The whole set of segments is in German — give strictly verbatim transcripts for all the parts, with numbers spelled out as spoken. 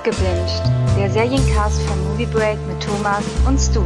Abgebinged, der Seriencast von Movie Break mit Thomas und Stu.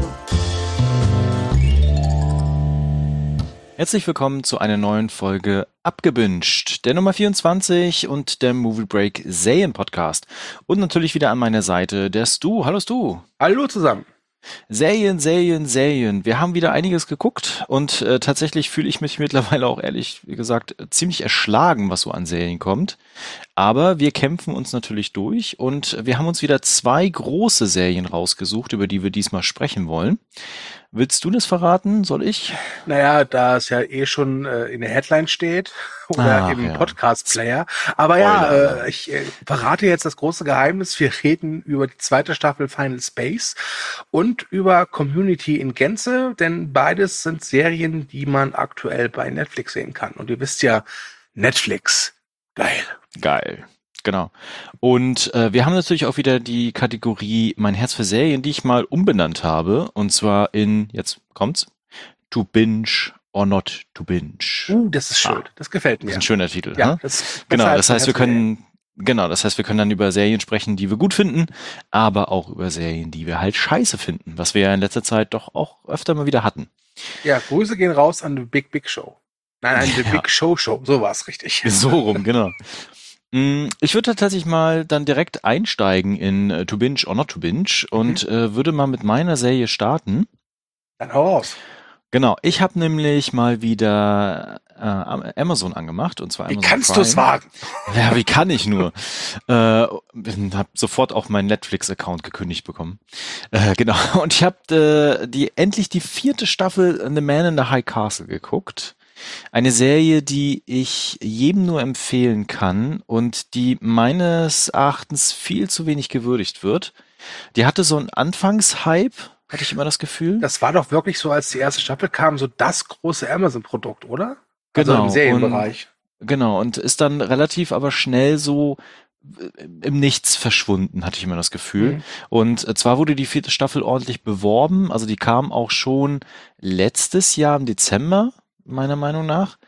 Herzlich willkommen zu einer neuen Folge Abgebinged, der Nummer vierundzwanzig und der Movie Break Serien-Podcast. Und natürlich wieder an meiner Seite der Stu. Hallo Stu. Hallo zusammen. Serien, Serien, Serien. Wir haben wieder einiges geguckt und äh, tatsächlich fühle ich mich mittlerweile auch ehrlich, wie gesagt, ziemlich erschlagen, was so an Serien kommt. Aber wir kämpfen uns natürlich durch und wir haben uns wieder zwei große Serien rausgesucht, über die wir diesmal sprechen wollen. Willst du das verraten? Soll ich? Naja, da es ja eh schon äh, in der Headline steht oder Ach, im ja. Podcast-Player. Aber ja, Spoiler. äh, ich äh, verrate jetzt das große Geheimnis. Wir reden über die zweite Staffel Final Space und über Community in Gänze, denn beides sind Serien, die man aktuell bei Netflix sehen kann. Und ihr wisst ja, Netflix, geil. Geil. Genau. Und äh, wir haben natürlich auch wieder die Kategorie Mein Herz für Serien, die ich mal umbenannt habe. Und zwar in, jetzt kommt's, To Binge or Not to Binge. Uh, das ist schön. Ah, Das gefällt Das mir. ist ein schöner Titel. Ja, Ne? das ist Genau, besser das als heißt, wir Mein Herz für können, genau, das heißt, wir können dann über Serien sprechen, die wir gut finden, aber auch über Serien, die wir halt scheiße finden, was wir ja in letzter Zeit doch auch öfter mal wieder hatten. Ja, Grüße gehen raus an The Big Big Show. Nein, an The Ja. Big Show Show. So war es richtig. So rum, genau. Mm, Ich würde tatsächlich mal dann direkt einsteigen in äh, To Binge or Not to Binge und äh, würde mal mit meiner Serie starten. Dann hau raus. Genau, ich habe nämlich mal wieder äh, Amazon angemacht, und zwar Wie Amazon kannst Prime. du es wagen? Ja, wie kann ich nur? äh, habe sofort auch meinen Netflix-Account gekündigt bekommen. Äh, genau, und ich habe äh, die endlich die vierte Staffel The Man in the High Castle geguckt. Eine Serie, die ich jedem nur empfehlen kann und die meines Erachtens viel zu wenig gewürdigt wird. Die hatte so einen Anfangshype, hatte ich immer das Gefühl. Das war doch wirklich so, als die erste Staffel kam, so das große Amazon-Produkt, oder? Also Genau, im Serienbereich. Und, genau, und ist dann relativ aber schnell so äh, im Nichts verschwunden, hatte ich immer das Gefühl. Mhm. Und äh, zwar wurde die vierte Staffel ordentlich beworben, also die kam auch schon letztes Jahr im Dezember, meiner Meinung nach.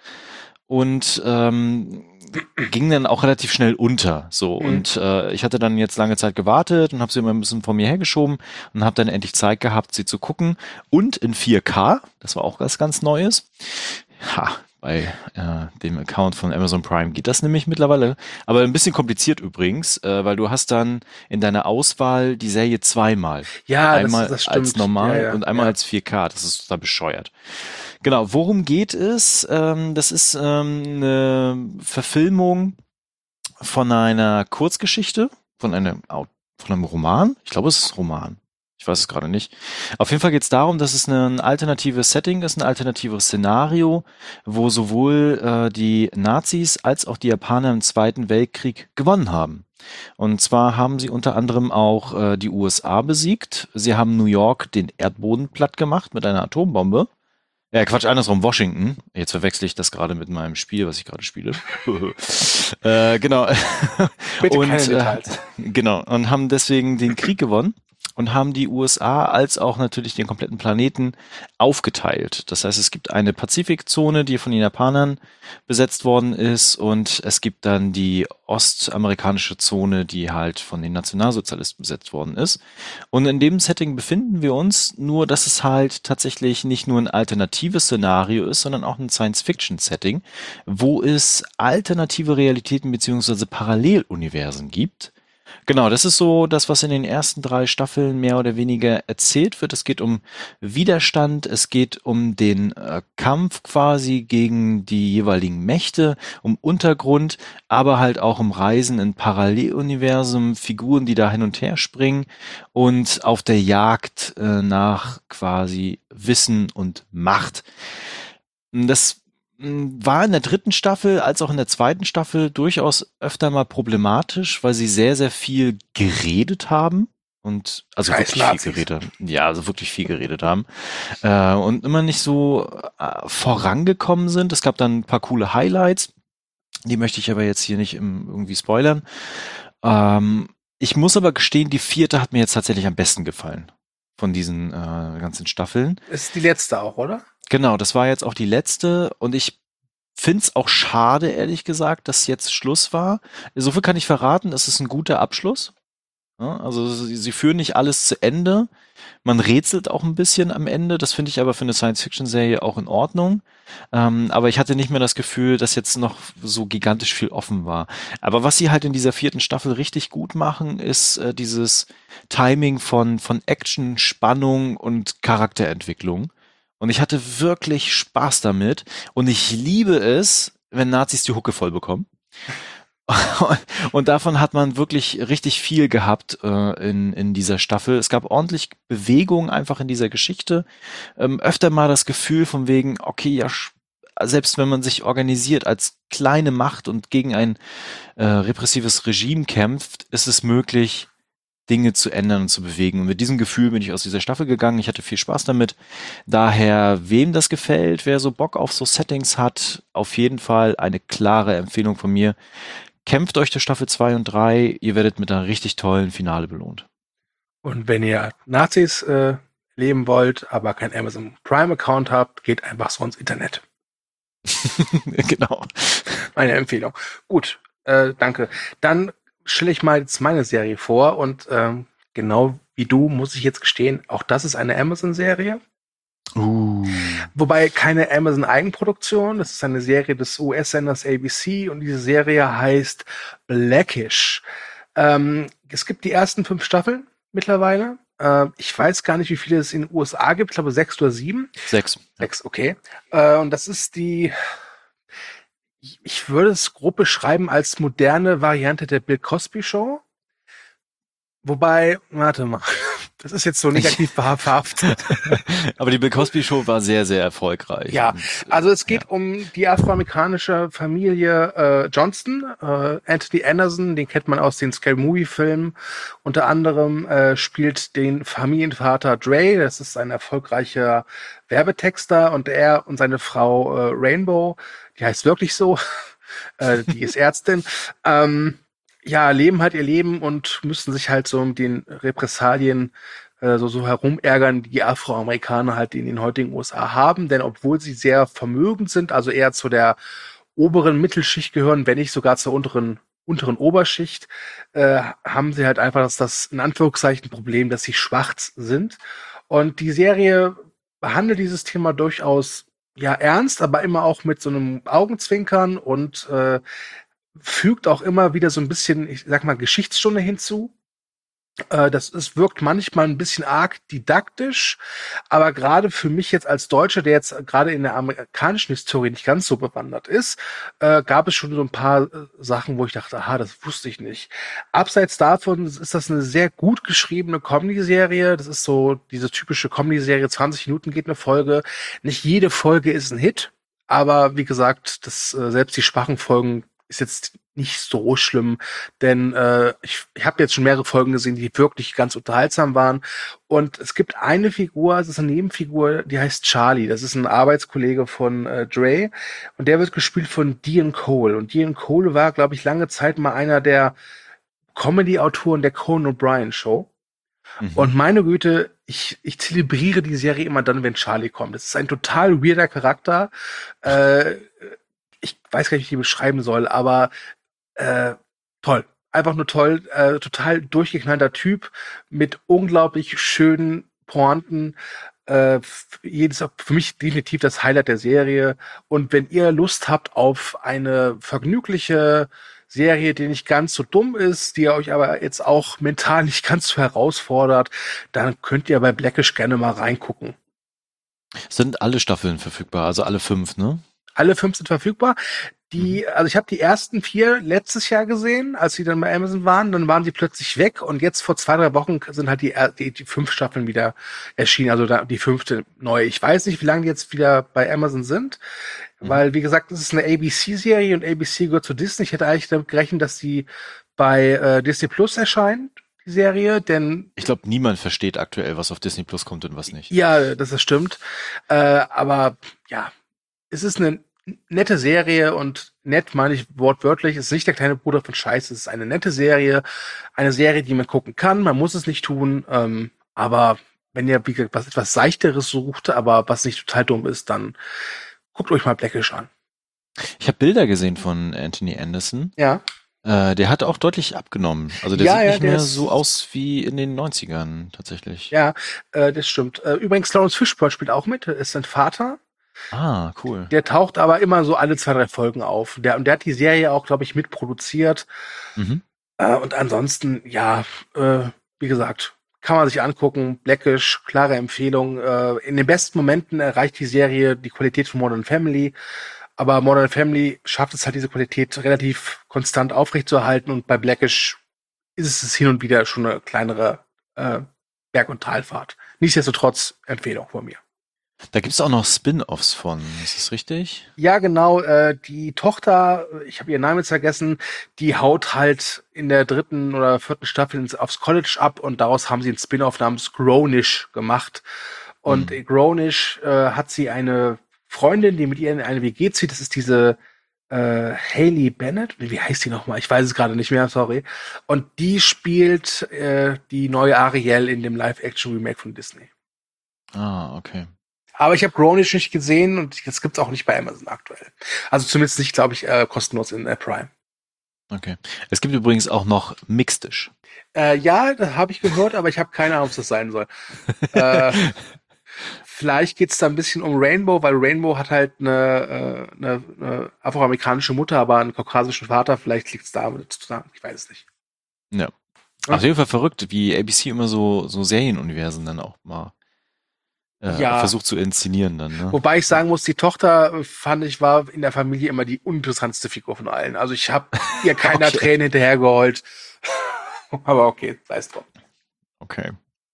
Und ähm, ging dann auch relativ schnell unter. So. Mhm. Und äh, ich hatte dann jetzt lange Zeit gewartet und habe sie immer ein bisschen vor mir hergeschoben und habe dann endlich Zeit gehabt, sie zu gucken. Und in vier K, das war auch was ganz Neues. Ha, bei äh, dem Account von Amazon Prime geht das nämlich mittlerweile. Aber ein bisschen kompliziert übrigens, äh, weil du hast dann in deiner Auswahl die Serie zweimal. Ja, einmal das, das stimmt. als normal ja, ja, und einmal ja. als vier K. Das ist total bescheuert. Genau, worum geht es? Ähm, das ist ähm, eine Verfilmung von einer Kurzgeschichte, von einem, Au- von einem Roman. Ich glaube, es ist ein Roman. Ich weiß es gerade nicht. Auf jeden Fall geht es darum, dass es ein alternatives Setting ist, ein alternatives Szenario, wo sowohl äh, die Nazis als auch die Japaner im Zweiten Weltkrieg gewonnen haben. Und zwar haben sie unter anderem auch äh, die U S A besiegt. Sie haben New York den Erdboden platt gemacht mit einer Atombombe. Ja, Quatsch, andersrum, Washington. Jetzt verwechsel ich das gerade mit meinem Spiel, was ich gerade spiele. äh, genau. Bitte und, keine äh, Details. genau. Und haben deswegen den Krieg gewonnen und haben die U S A als auch natürlich den kompletten Planeten aufgeteilt. Das heißt, es gibt eine Pazifikzone, die von den Japanern besetzt worden ist, und es gibt dann die ostamerikanische Zone, die halt von den Nationalsozialisten besetzt worden ist. Und in dem Setting befinden wir uns, nur dass es halt tatsächlich nicht nur ein alternatives Szenario ist, sondern auch ein Science-Fiction-Setting, wo es alternative Realitäten beziehungsweise Paralleluniversen gibt. Genau, das ist so das, was in den ersten drei Staffeln mehr oder weniger erzählt wird. Es geht um Widerstand, es geht um den äh, Kampf quasi gegen die jeweiligen Mächte, um Untergrund, aber halt auch um Reisen in Paralleluniversum, Figuren, die da hin und her springen und auf der Jagd äh, nach quasi Wissen und Macht. Das mh, war in der dritten Staffel als auch in der zweiten Staffel durchaus öfter mal problematisch, weil sie sehr, sehr viel geredet haben. Und also Scheiß wirklich Nazis. viel geredet haben. Ja, also wirklich viel geredet haben. Äh, und immer nicht so äh, vorangekommen sind. Es gab dann ein paar coole Highlights. Die möchte ich aber jetzt hier nicht im, irgendwie spoilern. Ähm, ich muss aber gestehen, die vierte hat mir jetzt tatsächlich am besten gefallen von diesen äh, ganzen Staffeln. Ist die letzte auch, oder? Genau, das war jetzt auch die letzte, und ich find's auch schade, ehrlich gesagt, dass jetzt Schluss war. So viel kann ich verraten, es ist ein guter Abschluss. Ja, also sie, sie führen nicht alles zu Ende. Man rätselt auch ein bisschen am Ende. Das finde ich aber für eine Science-Fiction-Serie auch in Ordnung. Ähm, aber ich hatte nicht mehr das Gefühl, dass jetzt noch so gigantisch viel offen war. Aber was sie halt in dieser vierten Staffel richtig gut machen, ist äh, dieses Timing von, von Action, Spannung und Charakterentwicklung. Und ich hatte wirklich Spaß damit. Und ich liebe es, wenn Nazis die Hucke voll bekommen. Und davon hat man wirklich richtig viel gehabt äh, in, in dieser Staffel. Es gab ordentlich Bewegung einfach in dieser Geschichte. Ähm, öfter mal das Gefühl von wegen, okay, ja, selbst wenn man sich organisiert als kleine Macht und gegen ein äh, repressives Regime kämpft, ist es möglich, Dinge zu ändern und zu bewegen. Und mit diesem Gefühl bin ich aus dieser Staffel gegangen. Ich hatte viel Spaß damit. Daher, wem das gefällt, wer so Bock auf so Settings hat, auf jeden Fall eine klare Empfehlung von mir. Kämpft euch durch Staffel zwei und drei, ihr werdet mit einer richtig tollen Finale belohnt. Und wenn ihr Nazis äh, leben wollt, aber kein Amazon Prime-Account habt, geht einfach so ins Internet. Genau. Meine Empfehlung. Gut, äh, danke. Dann stelle ich mal jetzt meine Serie vor und ähm, genau wie du, muss ich jetzt gestehen, auch das ist eine Amazon-Serie. Uh. Wobei keine Amazon-Eigenproduktion, das ist eine Serie des U S-Senders A B C und diese Serie heißt Blackish. Ähm, es gibt die ersten fünf Staffeln mittlerweile. Äh, ich weiß gar nicht, wie viele es in den U S A gibt, ich glaube sechs oder sieben. Sechs. Sechs, okay. Äh, und das ist die, ich, ich würde es grob beschreiben als moderne Variante der Bill Cosby Show. Wobei, warte mal, das ist jetzt so negativ behaftet. Aber die Bill Cosby Show war sehr, sehr erfolgreich. Ja, Und, also es geht ja. um die afroamerikanische Familie äh, Johnston. Äh, Anthony Anderson, den kennt man aus den Scary Movie Filmen. Unter anderem äh, spielt den Familienvater Dre, das ist ein erfolgreicher Werbetexter, und er und seine Frau äh, Rainbow, die heißt wirklich so, äh, die ist Ärztin, ähm, ja, leben halt ihr Leben und müssen sich halt so mit den Repressalien äh, so, so herumärgern, die Afroamerikaner halt in den heutigen U S A haben. Denn obwohl sie sehr vermögend sind, also eher zu der oberen Mittelschicht gehören, wenn nicht sogar zur unteren unteren Oberschicht, äh, haben sie halt einfach das, das in Anführungszeichen Problem, dass sie schwarz sind. Und die Serie behandelt dieses Thema durchaus ja ernst, aber immer auch mit so einem Augenzwinkern und äh, fügt auch immer wieder so ein bisschen, ich sag mal, Geschichtsstunde hinzu. Äh, das ist, wirkt manchmal ein bisschen arg didaktisch, aber gerade für mich jetzt als Deutscher, der jetzt gerade in der amerikanischen Historie nicht ganz so bewandert ist, äh, gab es schon so ein paar äh, Sachen, wo ich dachte, aha, das wusste ich nicht. Abseits davon ist das eine sehr gut geschriebene Comedy-Serie. Das ist so diese typische Comedy-Serie, zwanzig Minuten geht eine Folge. Nicht jede Folge ist ein Hit, aber wie gesagt, das, äh, selbst die schwachen Folgen ist jetzt nicht so schlimm, denn äh, ich, ich habe jetzt schon mehrere Folgen gesehen, die wirklich ganz unterhaltsam waren. Und es gibt eine Figur, es ist eine Nebenfigur, die heißt Charlie. Das ist ein Arbeitskollege von äh, Dre und der wird gespielt von Dean Cole. Und Dean Cole war, glaube ich, lange Zeit mal einer der Comedy-Autoren der Conan O'Brien Show. Mhm. Und meine Güte, ich, ich zelebriere die Serie immer dann, wenn Charlie kommt. Das ist ein total weirder Charakter. Äh, ich weiß gar nicht, wie ich die beschreiben soll, aber äh, toll. Einfach nur toll, äh, total durchgeknallter Typ mit unglaublich schönen Pointen. Äh, jedes, für mich definitiv das Highlight der Serie. Und wenn ihr Lust habt auf eine vergnügliche Serie, die nicht ganz so dumm ist, die euch aber jetzt auch mental nicht ganz so herausfordert, dann könnt ihr bei Blackish gerne mal reingucken. Sind alle Staffeln verfügbar, also alle fünf, ne? Alle fünf sind verfügbar. Die, also ich habe die ersten vier letztes Jahr gesehen, als sie dann bei Amazon waren, dann waren die plötzlich weg und jetzt vor zwei, drei Wochen sind halt die, die, die fünf Staffeln wieder erschienen, also da, die fünfte neue. Ich weiß nicht, wie lange die jetzt wieder bei Amazon sind, mhm. weil, wie gesagt, das ist eine A B C-Serie und A B C gehört zu Disney. Ich hätte eigentlich damit gerechnet, dass die bei äh, Disney Plus erscheint, die Serie, denn ich glaube, niemand versteht aktuell, was auf Disney Plus kommt und was nicht. Ja, das ist stimmt. Äh, aber ja, es ist eine nette Serie und nett meine ich wortwörtlich, es ist nicht der kleine Bruder von Scheiße, es ist eine nette Serie, eine Serie, die man gucken kann, man muss es nicht tun, ähm, aber wenn ihr wie gesagt, was etwas Seichteres sucht, aber was nicht total dumm ist, dann guckt euch mal Blackish an. Ich habe Bilder gesehen von Anthony Anderson. Ja. Äh, der hat auch deutlich abgenommen. Also der Ja, sieht ja, nicht der mehr ist- so aus wie in den neunzigern tatsächlich. Ja, äh, das stimmt. Äh, übrigens, Lawrence Fishburne spielt auch mit, ist sein Vater. Ah, cool. Der taucht aber immer so alle zwei, drei Folgen auf. Der, und der hat die Serie auch, glaube ich, mitproduziert. Mhm. Äh, und ansonsten, ja, äh, wie gesagt, kann man sich angucken. Blackish, klare Empfehlung. Äh, in den besten Momenten erreicht die Serie die Qualität von Modern Family. Aber Modern Family schafft es halt, diese Qualität relativ konstant aufrechtzuerhalten. Und bei Blackish ist es hin und wieder schon eine kleinere äh, Berg- und Talfahrt. Nichtsdestotrotz Empfehlung von mir. Da gibt's auch noch Spin-offs von, ist das richtig? Ja, genau. Äh, die Tochter, ich habe ihren Namen jetzt vergessen, die haut halt in der dritten oder vierten Staffel ins, aufs College ab und daraus haben sie einen Spin-off namens Grownish gemacht. Und Hm. in Grownish äh, hat sie eine Freundin, die mit ihr in eine W G zieht. Das ist diese äh, Hayley Bennett. Wie heißt die nochmal? Ich weiß es gerade nicht mehr, sorry. Und die spielt äh, die neue Ariel in dem Live-Action-Remake von Disney. Ah, okay. Aber ich habe Grownish nicht gesehen und das gibt's auch nicht bei Amazon aktuell. Also zumindest nicht, glaube ich, äh, kostenlos in äh, Prime. Okay. Es gibt übrigens auch noch Mixedish. Äh, ja, das habe ich gehört, aber ich habe keine Ahnung, was das sein soll. äh, vielleicht geht's da ein bisschen um Rainbow, weil Rainbow hat halt eine, äh, eine, eine afroamerikanische Mutter, aber einen kaukasischen Vater. Vielleicht liegt's damit zusammen. Ich weiß es nicht. Ja. Hm? Auf jeden Fall verrückt, wie A B C immer so, so Serienuniversen dann auch mal äh, Ja. versucht zu inszenieren dann, ne? Wobei ich sagen muss, die Tochter, äh, fand ich, war in der Familie immer die uninteressanteste Figur von allen. Also ich habe ihr keiner Okay. Tränen hinterhergeheult. Aber okay, sei es drum. Okay.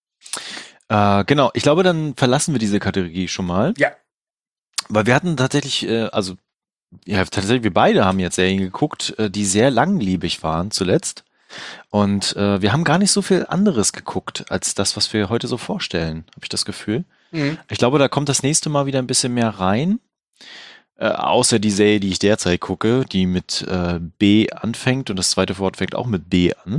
Äh, genau, ich glaube, dann verlassen wir diese Kategorie schon mal. Ja. Weil wir hatten tatsächlich, äh, also ja, tatsächlich, wir beide haben jetzt Serien geguckt, äh, die sehr langlebig waren zuletzt. Und äh, wir haben gar nicht so viel anderes geguckt, als das, was wir heute so vorstellen, habe ich das Gefühl. Mhm. Ich glaube, da kommt das nächste Mal wieder ein bisschen mehr rein. Äh, außer die Serie, die ich derzeit gucke, die mit äh, B anfängt und das zweite Wort fängt auch mit B an.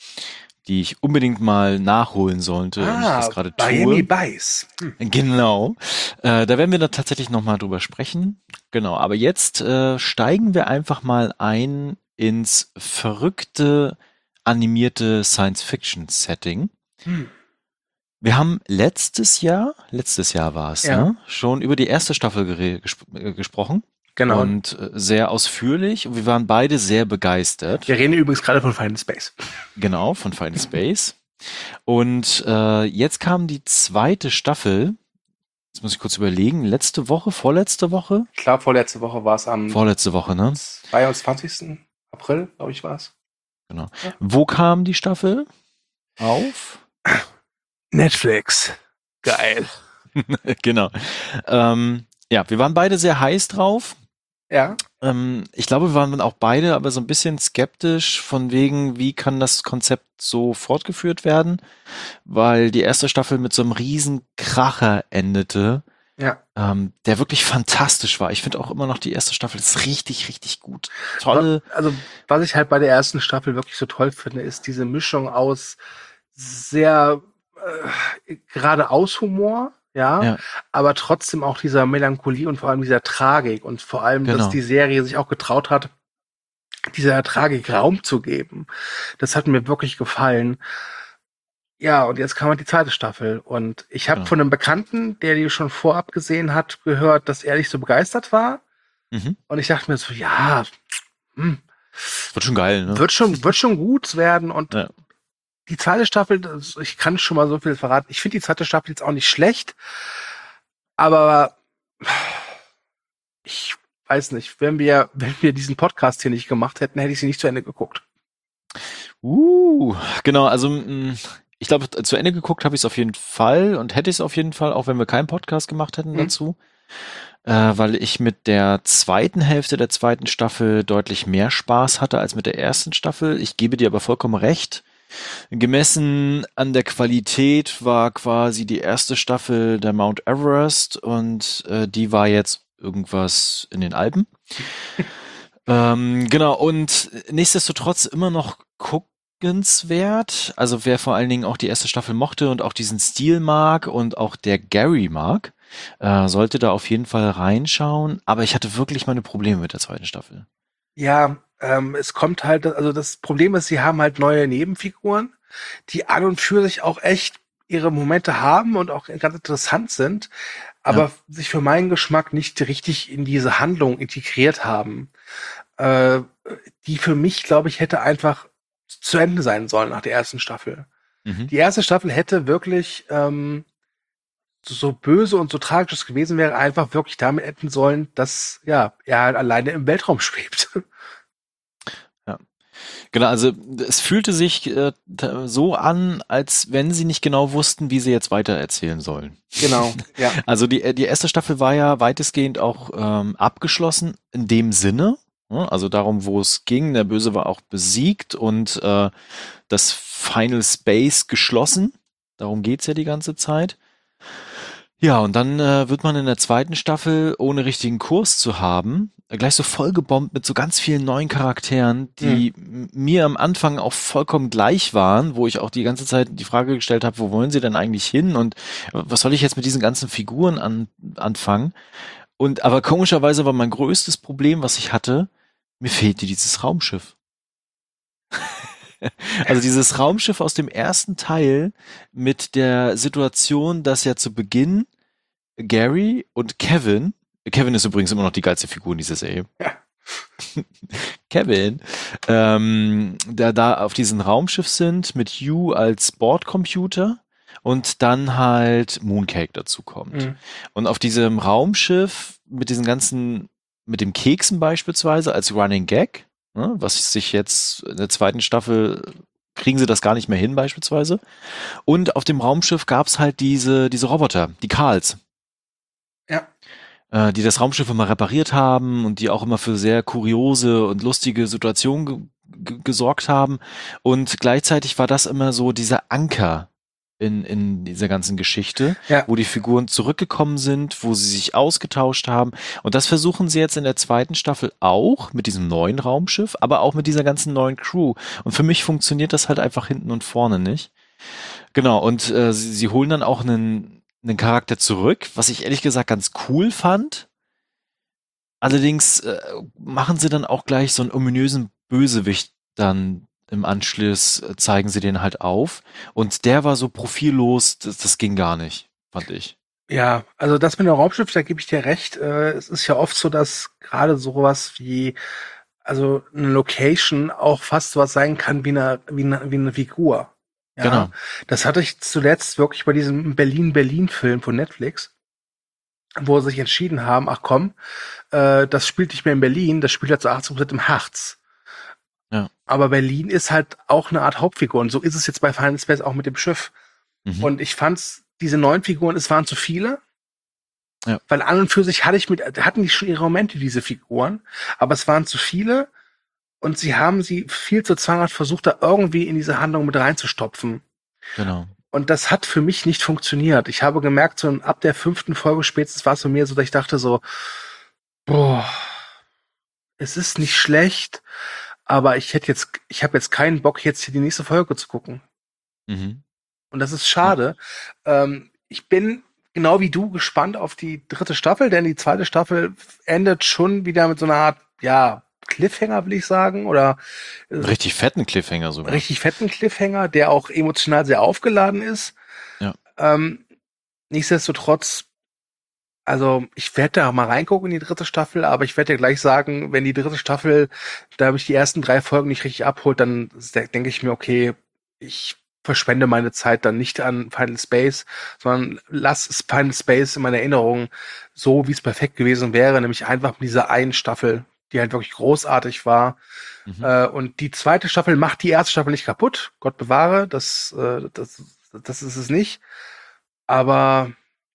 Die ich unbedingt mal nachholen sollte und ich das gerade Miami tue. Vice. Hm. Genau. Äh, da werden wir dann tatsächlich nochmal drüber sprechen. Genau, aber jetzt äh, steigen wir einfach mal ein ins verrückte animierte Science-Fiction-Setting. Hm. Wir haben letztes Jahr, letztes Jahr war es, Ja. ne, schon über die erste Staffel gere- gesp äh, gesprochen. Genau. Und äh, sehr ausführlich. Und wir waren beide sehr begeistert. Wir reden übrigens gerade von Final Space. Genau, von Final Space. Und äh, jetzt kam die zweite Staffel. Jetzt muss ich kurz überlegen. Letzte Woche, vorletzte Woche? Ich glaube, vorletzte Woche war es am Vorletzte Woche, ne? zweiundzwanzigsten April, glaube ich, war es. Genau. Wo kam die Staffel? Auf? Netflix. Geil. Genau. Ähm, ja, wir waren beide sehr heiß drauf. Ja. Ähm, ich glaube, wir waren dann auch beide aber so ein bisschen skeptisch von wegen, wie kann das Konzept so fortgeführt werden, weil die erste Staffel mit so einem riesen Kracher endete, Ja. ähm, der wirklich fantastisch war. Ich finde auch immer noch, die erste Staffel ist richtig, richtig gut. Tolle, Also, was ich halt bei der ersten Staffel wirklich so toll finde, ist diese Mischung aus sehr äh, geradeaus Humor, ja, Ja. aber trotzdem auch dieser Melancholie und vor allem dieser Tragik und vor allem, Genau. dass die Serie sich auch getraut hat, dieser Tragik Raum zu geben. Das hat mir wirklich gefallen. Ja, und jetzt kam halt die zweite Staffel und ich habe Genau. von einem Bekannten, der die schon vorab gesehen hat, gehört, dass er nicht so begeistert war. mhm. Und ich dachte mir so, ja, hm, Wird schon geil, ne? wird schon, wird schon gut werden. Und Ja. die zweite Staffel, das- ich kann schon mal so viel verraten. Ich finde die zweite Staffel jetzt auch nicht schlecht, aber ich weiß nicht, wenn wir, wenn wir diesen Podcast hier nicht gemacht hätten, hätte ich sie nicht zu Ende geguckt. Uh, genau, also mh, ich glaube, zu Ende geguckt habe ich es auf jeden Fall und hätte ich es auf jeden Fall, auch wenn wir keinen Podcast gemacht hätten Mhm. dazu, äh, weil ich mit der zweiten Hälfte der zweiten Staffel deutlich mehr Spaß hatte als mit der ersten Staffel. Ich gebe dir aber vollkommen recht. Gemessen an der Qualität war quasi die erste Staffel der Mount Everest und äh, die war jetzt irgendwas in den Alpen. ähm, genau, und nichtsdestotrotz immer noch guckenswert. Also wer vor allen Dingen auch die erste Staffel mochte und auch diesen Stil mag und auch der Gary mag, äh, sollte da auf jeden Fall reinschauen. Aber ich hatte wirklich meine Probleme mit der zweiten Staffel. Ja, Ähm, es kommt halt, also das Problem ist, sie haben halt neue Nebenfiguren, die an und für sich auch echt ihre Momente haben und auch ganz interessant sind, aber Ja. sich für meinen Geschmack nicht richtig in diese Handlung integriert haben. Äh, die für mich, glaube ich, hätte einfach zu Ende sein sollen nach der ersten Staffel. Mhm. Die erste Staffel hätte wirklich ähm, so, so böse und so tragisch es gewesen wäre, einfach wirklich damit enden sollen, dass ja er halt alleine im Weltraum schwebt. Ja. Genau, also es fühlte sich äh, t- so an, als wenn sie nicht genau wussten, wie sie jetzt weitererzählen sollen. Genau, ja. Also die, die erste Staffel war ja weitestgehend auch ähm, abgeschlossen in dem Sinne, ne? Also darum, wo es ging. Der Böse war auch besiegt und äh, das Final Space geschlossen. Darum geht's ja die ganze Zeit. Ja, und dann äh, wird man in der zweiten Staffel, ohne richtigen Kurs zu haben, äh, gleich so vollgebombt mit so ganz vielen neuen Charakteren, die m- mir am Anfang auch vollkommen gleich waren, wo ich auch die ganze Zeit die Frage gestellt habe, wo wollen sie denn eigentlich hin und äh, was soll ich jetzt mit diesen ganzen Figuren an, anfangen? Und aber komischerweise war mein größtes Problem, was ich hatte, mir fehlte dieses Raumschiff. Also dieses Raumschiff aus dem ersten Teil mit der Situation, dass ja zu Beginn Gary und Kevin, Kevin ist übrigens immer noch die geilste Figur in dieser Serie, Ja. Kevin, ähm, da da auf diesem Raumschiff sind mit Hugh als Bordcomputer und dann halt Mooncake dazu kommt. Mhm. Und auf diesem Raumschiff mit diesen ganzen, mit dem Keksen beispielsweise als Running Gag, ne, was sich jetzt in der zweiten Staffel kriegen sie das gar nicht mehr hin beispielsweise. Und auf dem Raumschiff gab's halt diese, diese Roboter, die Karls, Ja. äh, die das Raumschiff immer repariert haben und die auch immer für sehr kuriose und lustige Situationen ge ge gesorgt haben. Und gleichzeitig war das immer so dieser Anker in, in dieser ganzen Geschichte, Ja. wo die Figuren zurückgekommen sind, wo sie sich ausgetauscht haben. Und das versuchen sie jetzt in der zweiten Staffel auch mit diesem neuen Raumschiff, aber auch mit dieser ganzen neuen Crew. Und für mich funktioniert das halt einfach hinten und vorne nicht. Genau, und äh, sie, sie holen dann auch einen, einen Charakter zurück, was ich ehrlich gesagt ganz cool fand. Allerdings äh, machen sie dann auch gleich so einen ominösen Bösewicht dann im Anschluss, äh, zeigen sie den halt auf. Und der war so profillos, das, das ging gar nicht, fand ich. Ja, also das mit dem Raumschiff, da gebe ich dir recht. Äh, es ist ja oft so, dass gerade sowas wie, also eine Location auch fast was sein kann wie eine, wie eine, wie eine Figur. Ja, Genau. das hatte ich zuletzt wirklich bei diesem Berlin-Berlin-Film von Netflix, wo sie sich entschieden haben, ach komm, äh, das spielt nicht mehr in Berlin, das spielt ja zu achtzig Prozent im Harz. Ja. Aber Berlin ist halt auch eine Art Hauptfigur und so ist es jetzt bei Final Space auch mit dem Schiff. Mhm. Und ich fand's, diese neun Figuren, es waren zu viele. Ja. Weil an und für sich hatte ich mit, hatten die schon ihre Momente, diese Figuren, aber es waren zu viele und sie haben sie viel zu zwanghaft versucht, da irgendwie in diese Handlung mit reinzustopfen. Genau. Und das hat für mich nicht funktioniert. Ich habe gemerkt, so ab der fünften Folge spätestens war es bei mir so, dass ich dachte so, boah, es ist nicht schlecht, aber ich hätte jetzt, ich habe jetzt keinen Bock, jetzt hier die nächste Folge zu gucken. Mhm. Und das ist schade. Ähm, ich bin genau wie du gespannt auf die dritte Staffel, denn die zweite Staffel endet schon wieder mit so einer Art, ja, Cliffhanger, will ich sagen, oder äh, Richtig fetten Cliffhanger sogar. richtig fetten Cliffhanger, der auch emotional sehr aufgeladen ist. Ja. Ähm, nichtsdestotrotz, also ich werde da mal reingucken in die dritte Staffel, aber ich werde dir gleich sagen, wenn die dritte Staffel, da habe ich die ersten drei Folgen nicht richtig abholt, dann denke ich mir, okay, ich verschwende meine Zeit dann nicht an Final Space, sondern lass es Final Space in meiner Erinnerung so, wie es perfekt gewesen wäre, nämlich einfach mit dieser einen Staffel, die halt wirklich großartig war. Mhm. Äh, und die zweite Staffel macht die erste Staffel nicht kaputt, Gott bewahre, das, äh, das, das ist es nicht. Aber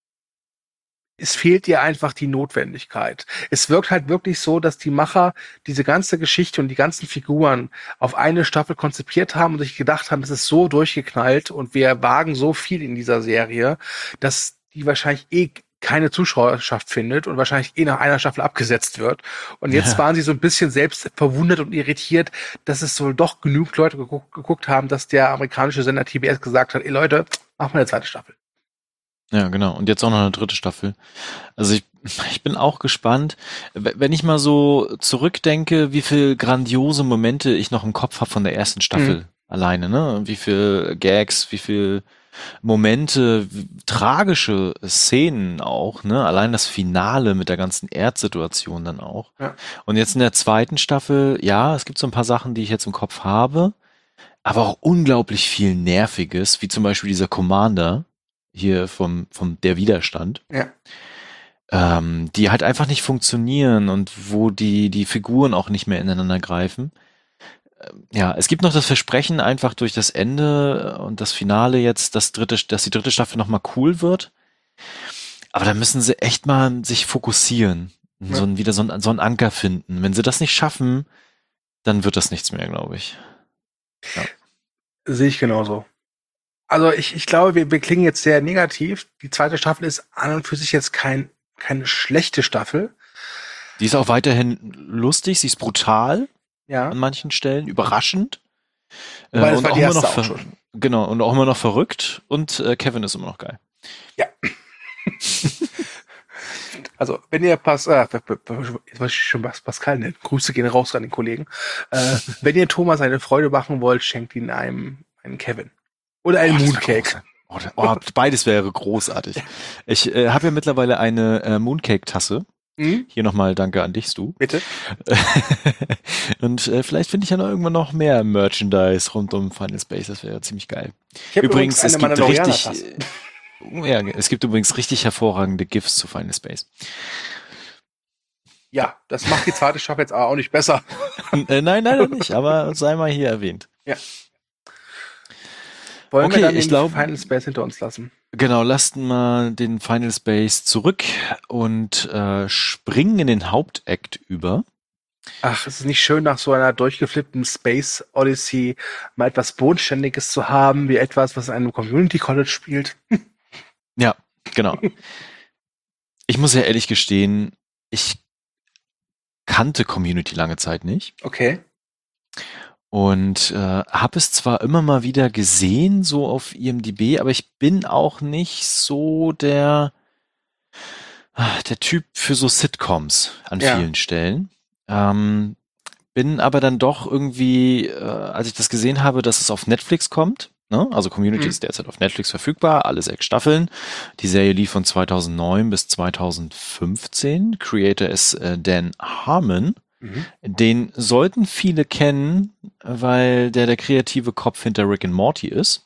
es fehlt ihr einfach die Notwendigkeit. Es wirkt halt wirklich so, dass die Macher diese ganze Geschichte und die ganzen Figuren auf eine Staffel konzipiert haben und sich gedacht haben, es ist so durchgeknallt und wir wagen so viel in dieser Serie, dass die wahrscheinlich eh keine Zuschauerschaft findet und wahrscheinlich eh nach einer Staffel abgesetzt wird. Und jetzt Ja. waren sie so ein bisschen selbst verwundert und irritiert, dass es wohl doch genug Leute geguckt, geguckt haben, dass der amerikanische Sender T B S gesagt hat, ey Leute, machen wir eine zweite Staffel. Ja, genau. Und jetzt auch noch eine dritte Staffel. Also ich, ich bin auch gespannt. W- Wenn ich mal so zurückdenke, wie viel grandiose Momente ich noch im Kopf habe von der ersten Staffel Mhm. alleine, ne? Wie viel Gags, wie viel Momente, w- tragische Szenen auch, ne? Allein das Finale mit der ganzen Erdsituation dann auch. Ja. Und jetzt in der zweiten Staffel, ja, es gibt so ein paar Sachen, die ich jetzt im Kopf habe, aber auch unglaublich viel Nerviges, wie zum Beispiel dieser Commander hier vom, vom Der Widerstand, Ja. ähm, die halt einfach nicht funktionieren und wo die, die Figuren auch nicht mehr ineinander greifen. Ähm, Ja, es gibt noch das Versprechen einfach durch das Ende und das Finale jetzt, dass dritte, dass die dritte Staffel nochmal cool wird. Aber da müssen sie echt mal sich fokussieren. Und so Ja. ein, wieder so ein, so ein Anker finden. Wenn sie das nicht schaffen, dann wird das nichts mehr, glaube ich. Ja. Sehe ich genauso. Also ich, ich glaube, wir, wir klingen jetzt sehr negativ. Die zweite Staffel ist an und für sich jetzt kein, keine schlechte Staffel. Die ist auch weiterhin lustig, sie ist brutal Ja. an manchen Stellen, überraschend. Äh, Wobei, das und war auch die immer erste noch auch ver schon. genau, und auch immer noch verrückt und äh, Kevin ist immer noch geil. Ja. Also, wenn ihr Pas äh, jetzt wollte ich schon Pas- Pascal nennen. Grüße gehen raus an den Kollegen. Äh, wenn ihr Thomas eine Freude machen wollt, schenkt ihn einem einen Kevin. Oder einen Oh, das wär Mooncake. großartig. Oh, da- oh, beides wäre großartig. Ich äh, habe ja mittlerweile eine äh, Mooncake-Tasse. Hm? Hier nochmal danke an dich, Stu. Bitte? Und äh, vielleicht finde ich ja noch irgendwann noch mehr Merchandise rund um Final Space. Das wäre ja ziemlich geil. Ich habe Übrigens, übrigens es eine gibt richtig, Mandalorianer-Tasse. äh, ja, es gibt übrigens richtig hervorragende GIFs zu Final Space. Ja, das macht die zweite Staffel jetzt aber auch nicht besser. äh, nein, leider nicht, aber sei mal hier erwähnt. Ja. Wollen Okay, wir dann ich den glaub- Final Space hinter uns lassen? Genau, lasst mal den Final Space zurück und äh, springen in den Hauptakt über. Ach, es ist nicht schön, nach so einer durchgeflippten Space Odyssey mal etwas Bodenständiges zu haben, wie etwas, was in einem Community College spielt. Ja, genau. Ich muss ja ehrlich gestehen, ich kannte Community lange Zeit nicht Okay. und äh, habe es zwar immer mal wieder gesehen, so auf I M D B, aber ich bin auch nicht so der, ah, der Typ für so Sitcoms an Ja. vielen Stellen. Ähm, bin aber dann doch irgendwie, äh, als ich das gesehen habe, dass es auf Netflix kommt, ne? Also Community Mhm. ist derzeit auf Netflix verfügbar, alle sechs Staffeln. Die Serie lief von zweitausendneun bis zweitausendfünfzehn. Creator ist äh, Dan Harmon. Mhm. Den sollten viele kennen, weil der der kreative Kopf hinter Rick and Morty ist.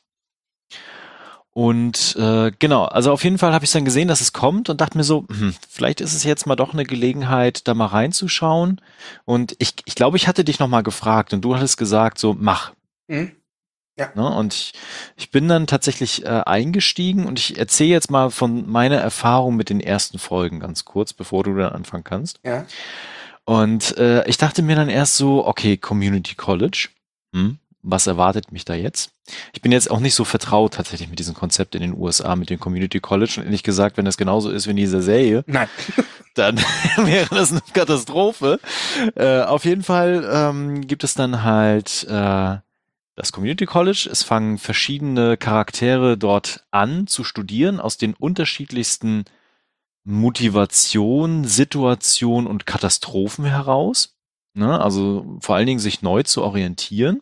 Und äh, genau, also auf jeden Fall habe ich dann gesehen, dass es kommt und dachte mir so, hm, vielleicht ist es jetzt mal doch eine Gelegenheit, da mal reinzuschauen. Und ich, ich glaube, ich hatte dich noch mal gefragt und du hattest gesagt, so mach. Mhm. Ne? Und ich, ich bin dann tatsächlich äh, eingestiegen und ich erzähle jetzt mal von meiner Erfahrung mit den ersten Folgen ganz kurz, bevor du dann anfangen kannst. Ja. Und äh, ich dachte mir dann erst so, okay, Community College, hm, was erwartet mich da jetzt? Ich bin jetzt auch nicht so vertraut tatsächlich mit diesem Konzept in den U S A, mit dem Community College. Und ehrlich gesagt, wenn das genauso ist wie in dieser Serie, Nein. dann wäre das eine Katastrophe. Äh, auf jeden Fall ähm, gibt es dann halt äh, das Community College. Es fangen verschiedene Charaktere dort an zu studieren aus den unterschiedlichsten Motivation, Situation und Katastrophen heraus. Ne? Also vor allen Dingen sich neu zu orientieren.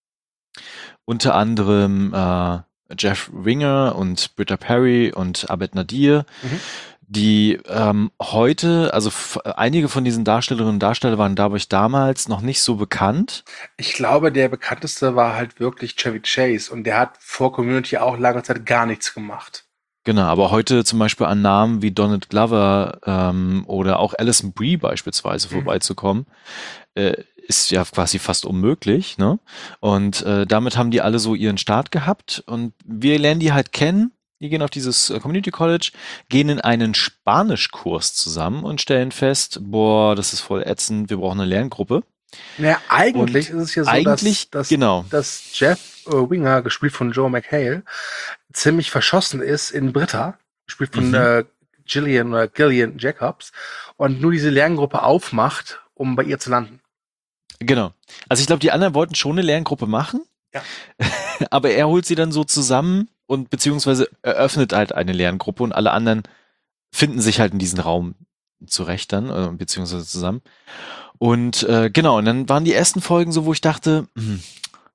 Unter anderem äh, Jeff Winger und Britta Perry und Abed Nadir, Mhm. die ähm, heute, also f- einige von diesen Darstellerinnen und Darsteller waren dadurch damals noch nicht so bekannt. Ich glaube, der bekannteste war halt wirklich Chevy Chase und der hat vor Community auch lange Zeit gar nichts gemacht. Genau, aber heute zum Beispiel an Namen wie Donald Glover ähm, oder auch Alison Brie beispielsweise Mhm. vorbeizukommen, äh, ist ja quasi fast unmöglich, ne? Und äh, damit haben die alle so ihren Start gehabt und wir lernen die halt kennen. Die gehen auf dieses äh, Community College, gehen in einen Spanischkurs zusammen und stellen fest, boah, das ist voll ätzend, wir brauchen eine Lerngruppe. Naja, eigentlich Und ist es ja so, eigentlich, dass, dass, genau, dass Jeff äh, Winger, gespielt von Joe McHale, ziemlich verschossen ist in Britta, gespielt von Mhm. äh, Gillian oder Gillian Jacobs, und nur diese Lerngruppe aufmacht, um bei ihr zu landen. genau. Also ich glaube, die anderen wollten schon eine Lerngruppe machen, Ja. aber er holt sie dann so zusammen, und beziehungsweise eröffnet halt eine Lerngruppe und alle anderen finden sich halt in diesen Raum zurecht dann, äh, beziehungsweise zusammen. Und äh, genau, und dann waren die ersten Folgen so, wo ich dachte, hm,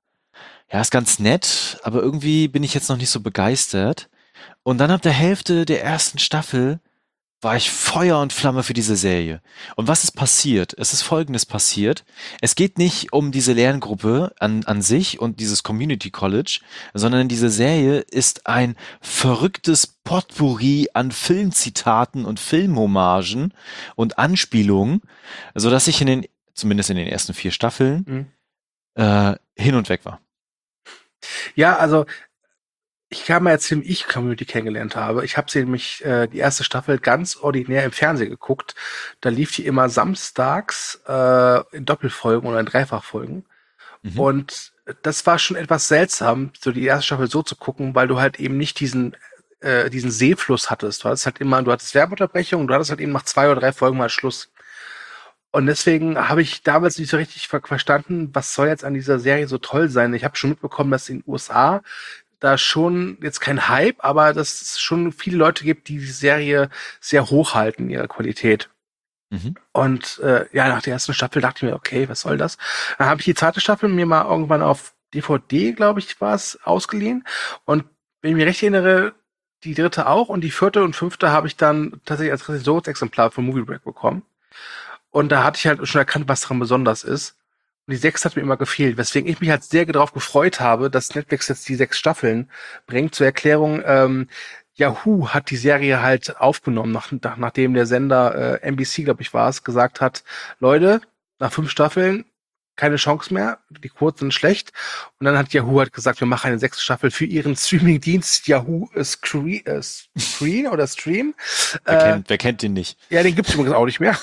ja, ist ganz nett, aber irgendwie bin ich jetzt noch nicht so begeistert. Und dann ab der Hälfte der ersten Staffel war ich Feuer und Flamme für diese Serie. Und was ist passiert? Es ist Folgendes passiert. Es geht nicht um diese Lerngruppe an, an sich und dieses Community College, sondern diese Serie ist ein verrücktes Potpourri an Filmzitaten und Filmhommagen und Anspielungen, sodass ich in den, zumindest in den ersten vier Staffeln, Mhm. äh, hin und weg war. Ja, also ich kann mal erzählen, wie ich Community kennengelernt habe. Ich habe sie nämlich äh, die erste Staffel ganz ordinär im Fernsehen geguckt. Da lief die immer samstags äh, in Doppelfolgen oder in Dreifachfolgen. Mhm. Und das war schon etwas seltsam, so die erste Staffel so zu gucken, weil du halt eben nicht diesen äh, diesen Seefluss hattest. Du hattest halt immer, du hattest Werbeunterbrechung und du hattest halt eben nach zwei oder drei Folgen mal Schluss. Und deswegen habe ich damals nicht so richtig ver verstanden, was soll jetzt an dieser Serie so toll sein. Ich habe schon mitbekommen, dass in den U S A da schon jetzt kein Hype, aber dass es schon viele Leute gibt, die die Serie sehr hochhalten in ihrer Qualität. Mhm. Und äh, ja, nach der ersten Staffel dachte ich mir, okay, was soll das? Dann habe ich die zweite Staffel mir mal irgendwann auf D V D, glaube ich, war es, ausgeliehen. Und wenn ich mich recht erinnere, die dritte auch und die vierte und fünfte habe ich dann tatsächlich als Rezensionsexemplar von Movie Break bekommen. Und da hatte ich halt schon erkannt, was daran besonders ist. Und die sechs hat mir immer gefehlt, weswegen ich mich halt sehr darauf gefreut habe, dass Netflix jetzt die sechs Staffeln bringt. Zur Erklärung, ähm, Yahoo hat die Serie halt aufgenommen, nach, nach, nachdem der Sender äh, N B C, glaube ich, war es, gesagt hat, Leute, nach fünf Staffeln keine Chance mehr, die Quoten sind schlecht. Und dann hat Yahoo halt gesagt, wir machen eine sechste Staffel für ihren Streaming-Dienst Yahoo äh, Screen, äh, Screen oder Stream. Wer, Äh, kennt, wer kennt den nicht? ja, den gibt's übrigens auch nicht mehr.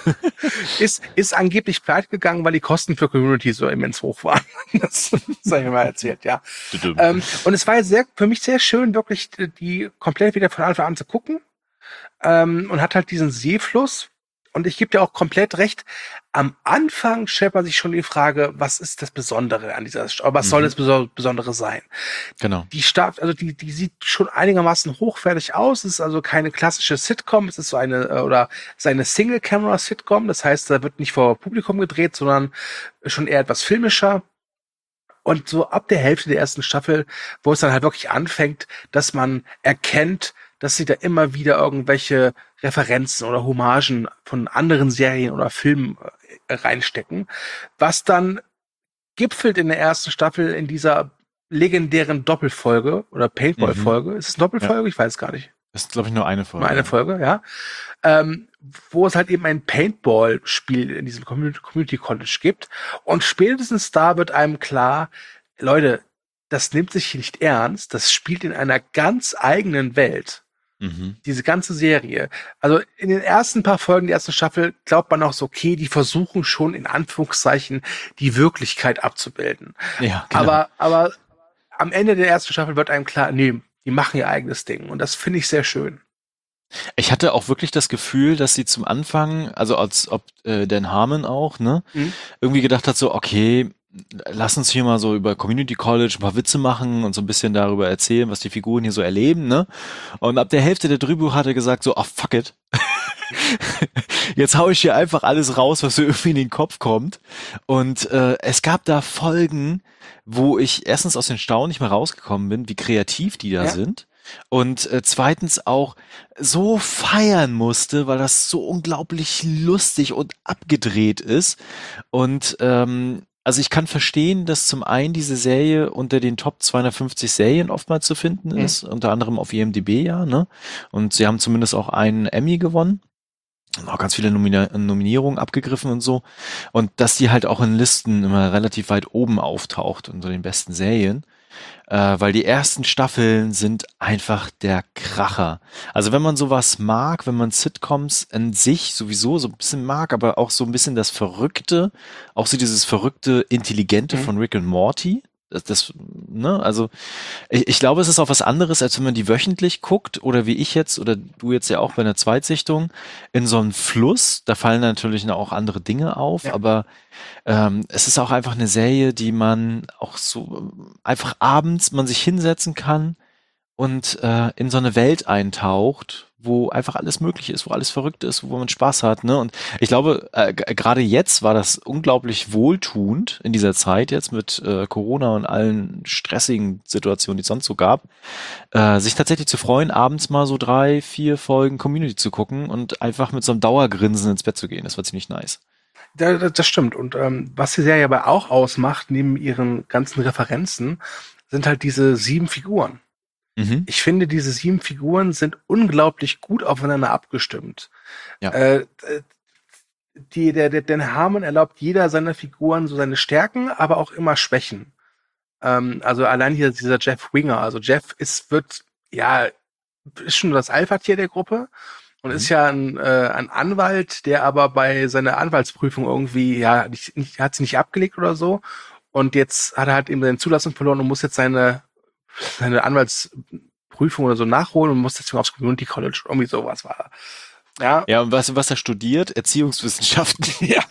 ist, ist angeblich pleite gegangen, weil die Kosten für Community so immens hoch waren. Das, das habe ich mir mal erzählt, ja. ähm, und es war jetzt sehr, für mich sehr schön, wirklich die komplett wieder von Anfang an zu gucken. Ähm, und hat halt diesen Seefluss. Und ich gebe dir auch komplett recht, am Anfang stellt man sich schon die Frage, was ist das Besondere an dieser Stadt? Was Mhm. soll das Beso- Besondere sein? Genau. Die Stadt, also die, die sieht schon einigermaßen hochwertig aus. Es ist also keine klassische Sitcom. Es ist so eine, äh, oder ist eine Single-Camera-Sitcom. Das heißt, da wird nicht vor Publikum gedreht, sondern schon eher etwas filmischer. Und so ab der Hälfte der ersten Staffel, wo es dann halt wirklich anfängt, dass man erkennt, dass sie da immer wieder irgendwelche Referenzen oder Hommagen von anderen Serien oder Filmen äh, reinstecken, was dann gipfelt in der ersten Staffel in dieser legendären Doppelfolge oder Paintball-Folge. Ist es eine Doppelfolge? Ich weiß gar nicht. Das ist, glaube ich, nur eine Folge. Nur eine Folge, ja. Ähm, wo es halt eben ein Paintball-Spiel in diesem Community, Community College gibt. Und spätestens da wird einem klar, Leute, das nimmt sich hier nicht ernst. Das spielt in einer ganz eigenen Welt. Mhm. Diese ganze Serie. Also in den ersten paar Folgen der ersten Staffel glaubt man auch so, okay, die versuchen schon in Anführungszeichen die Wirklichkeit abzubilden. Ja, genau. Aber, aber am Ende der ersten Staffel wird einem klar, nee, die machen ihr eigenes Ding. Und das finde ich sehr schön. Ich hatte auch wirklich das Gefühl, dass sie zum Anfang, also als ob äh, Dan Harmon auch, ne, Mhm. irgendwie gedacht hat, so, okay, lass uns hier mal so über Community College ein paar Witze machen und so ein bisschen darüber erzählen, was die Figuren hier so erleben, ne? Und ab der Hälfte der Drehbuch hat er gesagt, so, ach, fuck it. Jetzt hau ich hier einfach alles raus, was mir irgendwie in den Kopf kommt. Und äh, es gab da Folgen, wo ich erstens aus den Staunen nicht mehr rausgekommen bin, wie kreativ die da Ja. sind. Und äh, zweitens auch so feiern musste, weil das so unglaublich lustig und abgedreht ist. Und ähm, also ich kann verstehen, dass zum einen diese Serie unter den Top zweihundertfünfzig Serien oftmals zu finden Mhm. ist, unter anderem auf I M D B, ja, ne? Und sie haben zumindest auch einen Emmy gewonnen. Und auch ganz viele Nomina- Nominierungen abgegriffen und so. Und dass die halt auch in Listen immer relativ weit oben auftaucht unter den besten Serien. Äh, weil die ersten Staffeln sind einfach der Kracher. Also wenn man sowas mag, wenn man Sitcoms an sich sowieso so ein bisschen mag, aber auch so ein bisschen das Verrückte, auch so dieses verrückte, intelligente Mhm. von Rick und Morty. Das, das, ne, also ich, ich glaube, es ist auch was anderes, als wenn man die wöchentlich guckt oder wie ich jetzt oder du jetzt ja auch bei einer Zweitsichtung in so einen Fluss. Da fallen natürlich auch andere Dinge auf, Ja. aber ähm, es ist auch einfach eine Serie, die man auch so ähm, einfach abends man sich hinsetzen kann und äh, in so eine Welt eintaucht, wo einfach alles möglich ist, wo alles verrückt ist, wo man Spaß hat, ne? Und ich glaube, äh, g- gerade jetzt war das unglaublich wohltuend in dieser Zeit jetzt mit äh, Corona und allen stressigen Situationen, die es sonst so gab, äh, sich tatsächlich zu freuen, abends mal so drei, vier Folgen Community zu gucken und einfach mit so einem Dauergrinsen ins Bett zu gehen. Das war ziemlich nice. Da, da, das stimmt. Und ähm, was die Serie aber auch ausmacht, neben ihren ganzen Referenzen, sind halt diese sieben Figuren. Mhm. Ich finde, diese sieben Figuren sind unglaublich gut aufeinander abgestimmt. Ja. Äh, äh, die, der, der, Dan Harmon erlaubt jeder seiner Figuren so seine Stärken, aber auch immer Schwächen. Ähm, also allein hier dieser Jeff Winger. Also Jeff ist, wird, ja, ist schon das Alpha-Tier der Gruppe und Mhm. ist ja ein, äh, ein Anwalt, der aber bei seiner Anwaltsprüfung irgendwie, ja, nicht, nicht, hat sie nicht abgelegt oder so. Und jetzt hat er halt eben seine Zulassung verloren und muss jetzt seine, seine Anwaltsprüfung oder so nachholen und muss deswegen aufs Community College. Irgendwie sowas war er. Ja, Ja, und was, was er studiert? Erziehungswissenschaften. ja.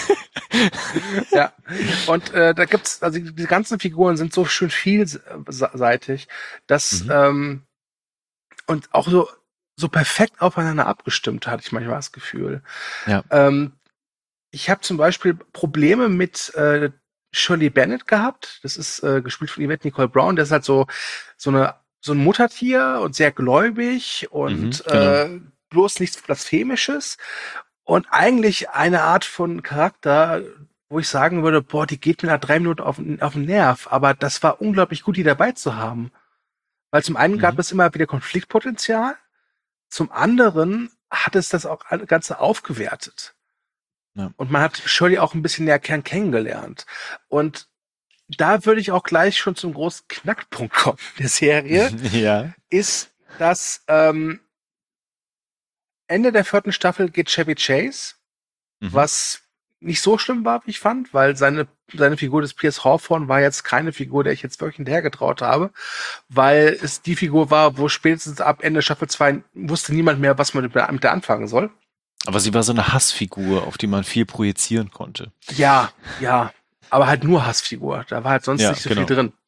Ja, und äh, da gibt's, also die, die ganzen Figuren sind so schön vielseitig, dass Mhm. ähm, und auch so so perfekt aufeinander abgestimmt, hatte ich manchmal das Gefühl. Ja. Ähm, ich habe zum Beispiel Probleme mit äh, Shirley Bennett gehabt. Das ist äh, gespielt von Yvette Nicole Brown. Der ist halt so so eine so ein Muttertier und sehr gläubig und Mhm, genau. äh, bloß nichts Blasphemisches. Und eigentlich eine Art von Charakter, wo ich sagen würde, boah, die geht mir nach drei Minuten auf, auf den Nerv. Aber das war unglaublich gut, die dabei zu haben. Weil zum einen gab Mhm. es immer wieder Konfliktpotenzial, zum anderen hat es das auch alle Ganze aufgewertet. Ja. Und man hat Shirley auch ein bisschen näher kern kennengelernt. Und da würde ich auch gleich schon zum großen Knackpunkt kommen der Serie, Ja. ist, dass ähm, Ende der vierten Staffel geht Chevy Chase, Mhm. was nicht so schlimm war, wie ich fand, weil seine, seine Figur des Pierce Hawthorne war jetzt keine Figur, der ich jetzt wirklich hinterhergetraut habe, weil es die Figur war, wo spätestens ab Ende Staffel zwei wusste niemand mehr, was man mit der, mit der anfangen soll. Aber sie war so eine Hassfigur, auf die man viel projizieren konnte. Ja, ja, aber halt nur Hassfigur. Da war halt sonst Ja, nicht so genau. viel drin.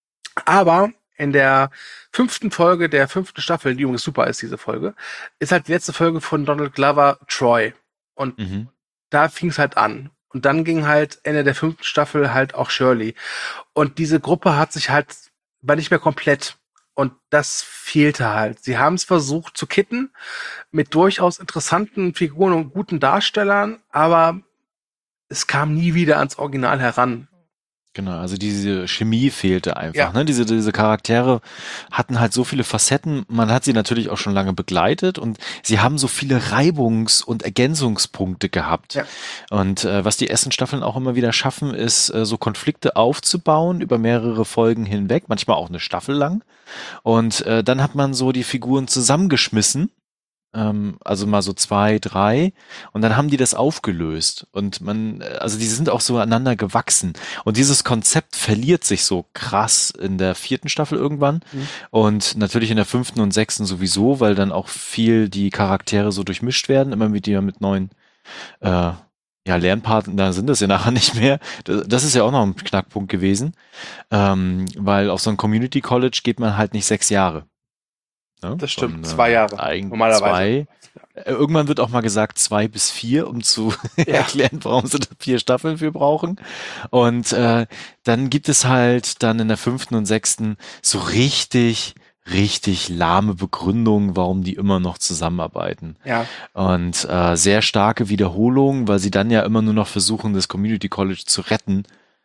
Aber in der fünften Folge der fünften Staffel, die übrigens super ist, diese Folge, ist halt die letzte Folge von Donald Glover, Troy. Und Mhm. da fing es halt an. Und dann ging halt Ende der fünften Staffel halt auch Shirley. Und diese Gruppe hat sich halt, war nicht mehr komplett. Und das fehlte halt. Sie haben es versucht zu kitten mit durchaus interessanten Figuren und guten Darstellern, aber es kam nie wieder ans Original heran. Genau, also diese Chemie fehlte einfach, Ja. ne? Diese, diese Charaktere hatten halt so viele Facetten. Man hat sie natürlich auch schon lange begleitet und sie haben so viele Reibungs- und Ergänzungspunkte gehabt. Ja. Und äh, was die ersten Staffeln auch immer wieder schaffen, ist, äh, so Konflikte aufzubauen über mehrere Folgen hinweg, manchmal auch eine Staffel lang. Und äh, dann hat man so die Figuren zusammengeschmissen. Ähm, also mal so zwei, drei. Und dann haben die das aufgelöst. Und man, äh, also die sind auch so aneinander gewachsen. Und dieses Konzept verliert sich so krass in der vierten Staffel irgendwann. Mhm. Und natürlich in der fünften und sechsten sowieso, weil dann auch viel die Charaktere so durchmischt werden, immer wieder mit neuen, äh, ja, Lernpartner sind das ja nachher nicht mehr. Das, das ist ja auch noch ein Knackpunkt gewesen. Ähm, weil auf so ein Community College geht man halt nicht sechs Jahre. Ne? Das stimmt, Von, zwei äh, Jahre, Eigentlich normalerweise. zwei. Äh, Irgendwann wird auch mal gesagt zwei bis vier, um zu Ja. erklären, warum sie da vier Staffeln für brauchen. Und äh, dann gibt es halt dann in der fünften und sechsten so richtig, richtig lahme Begründungen, warum die immer noch zusammenarbeiten. Ja. Und äh, sehr starke Wiederholungen, weil sie dann ja immer nur noch versuchen, das Community College zu retten.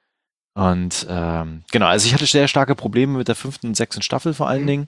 Und ähm, genau, also ich hatte sehr starke Probleme mit der fünften und sechsten Staffel vor allen Mhm. Dingen.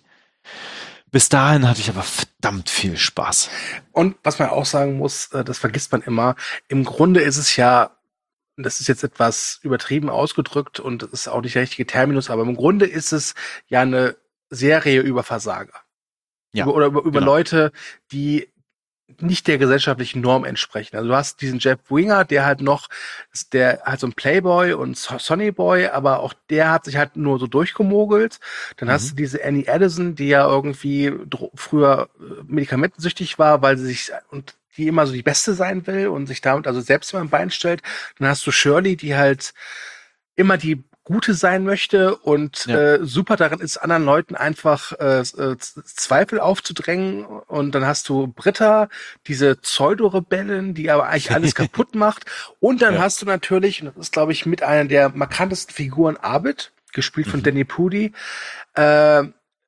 Bis dahin hatte ich aber verdammt viel Spaß. Und was man auch sagen muss, äh, das vergisst man immer, im Grunde ist es ja, das ist jetzt etwas übertrieben ausgedrückt und das ist auch nicht der richtige Terminus, aber im Grunde ist es ja eine Serie über Versager. Ja, über, oder über, über genau. Leute, die nicht der gesellschaftlichen Norm entsprechen. Also du hast diesen Jeff Winger, der halt noch, der halt so ein Playboy und Sonny Boy, aber auch der hat sich halt nur so durchgemogelt. Dann Mhm. hast du diese Annie Addison, die ja irgendwie dro- früher äh, medikamentensüchtig war, weil sie sich und die immer so die Beste sein will und sich damit also selbst immer ein Bein stellt. Dann hast du Shirley, die halt immer die Gute sein möchte und Ja. äh, super darin ist, anderen Leuten einfach äh, äh, Zweifel aufzudrängen. Und dann hast du Britta, diese Pseudo-Rebellin, die aber eigentlich alles kaputt macht. Und dann Ja. hast du natürlich, und das ist, glaube ich, mit einer der markantesten Figuren, Abed, gespielt von Mhm. Danny Pudi. Äh,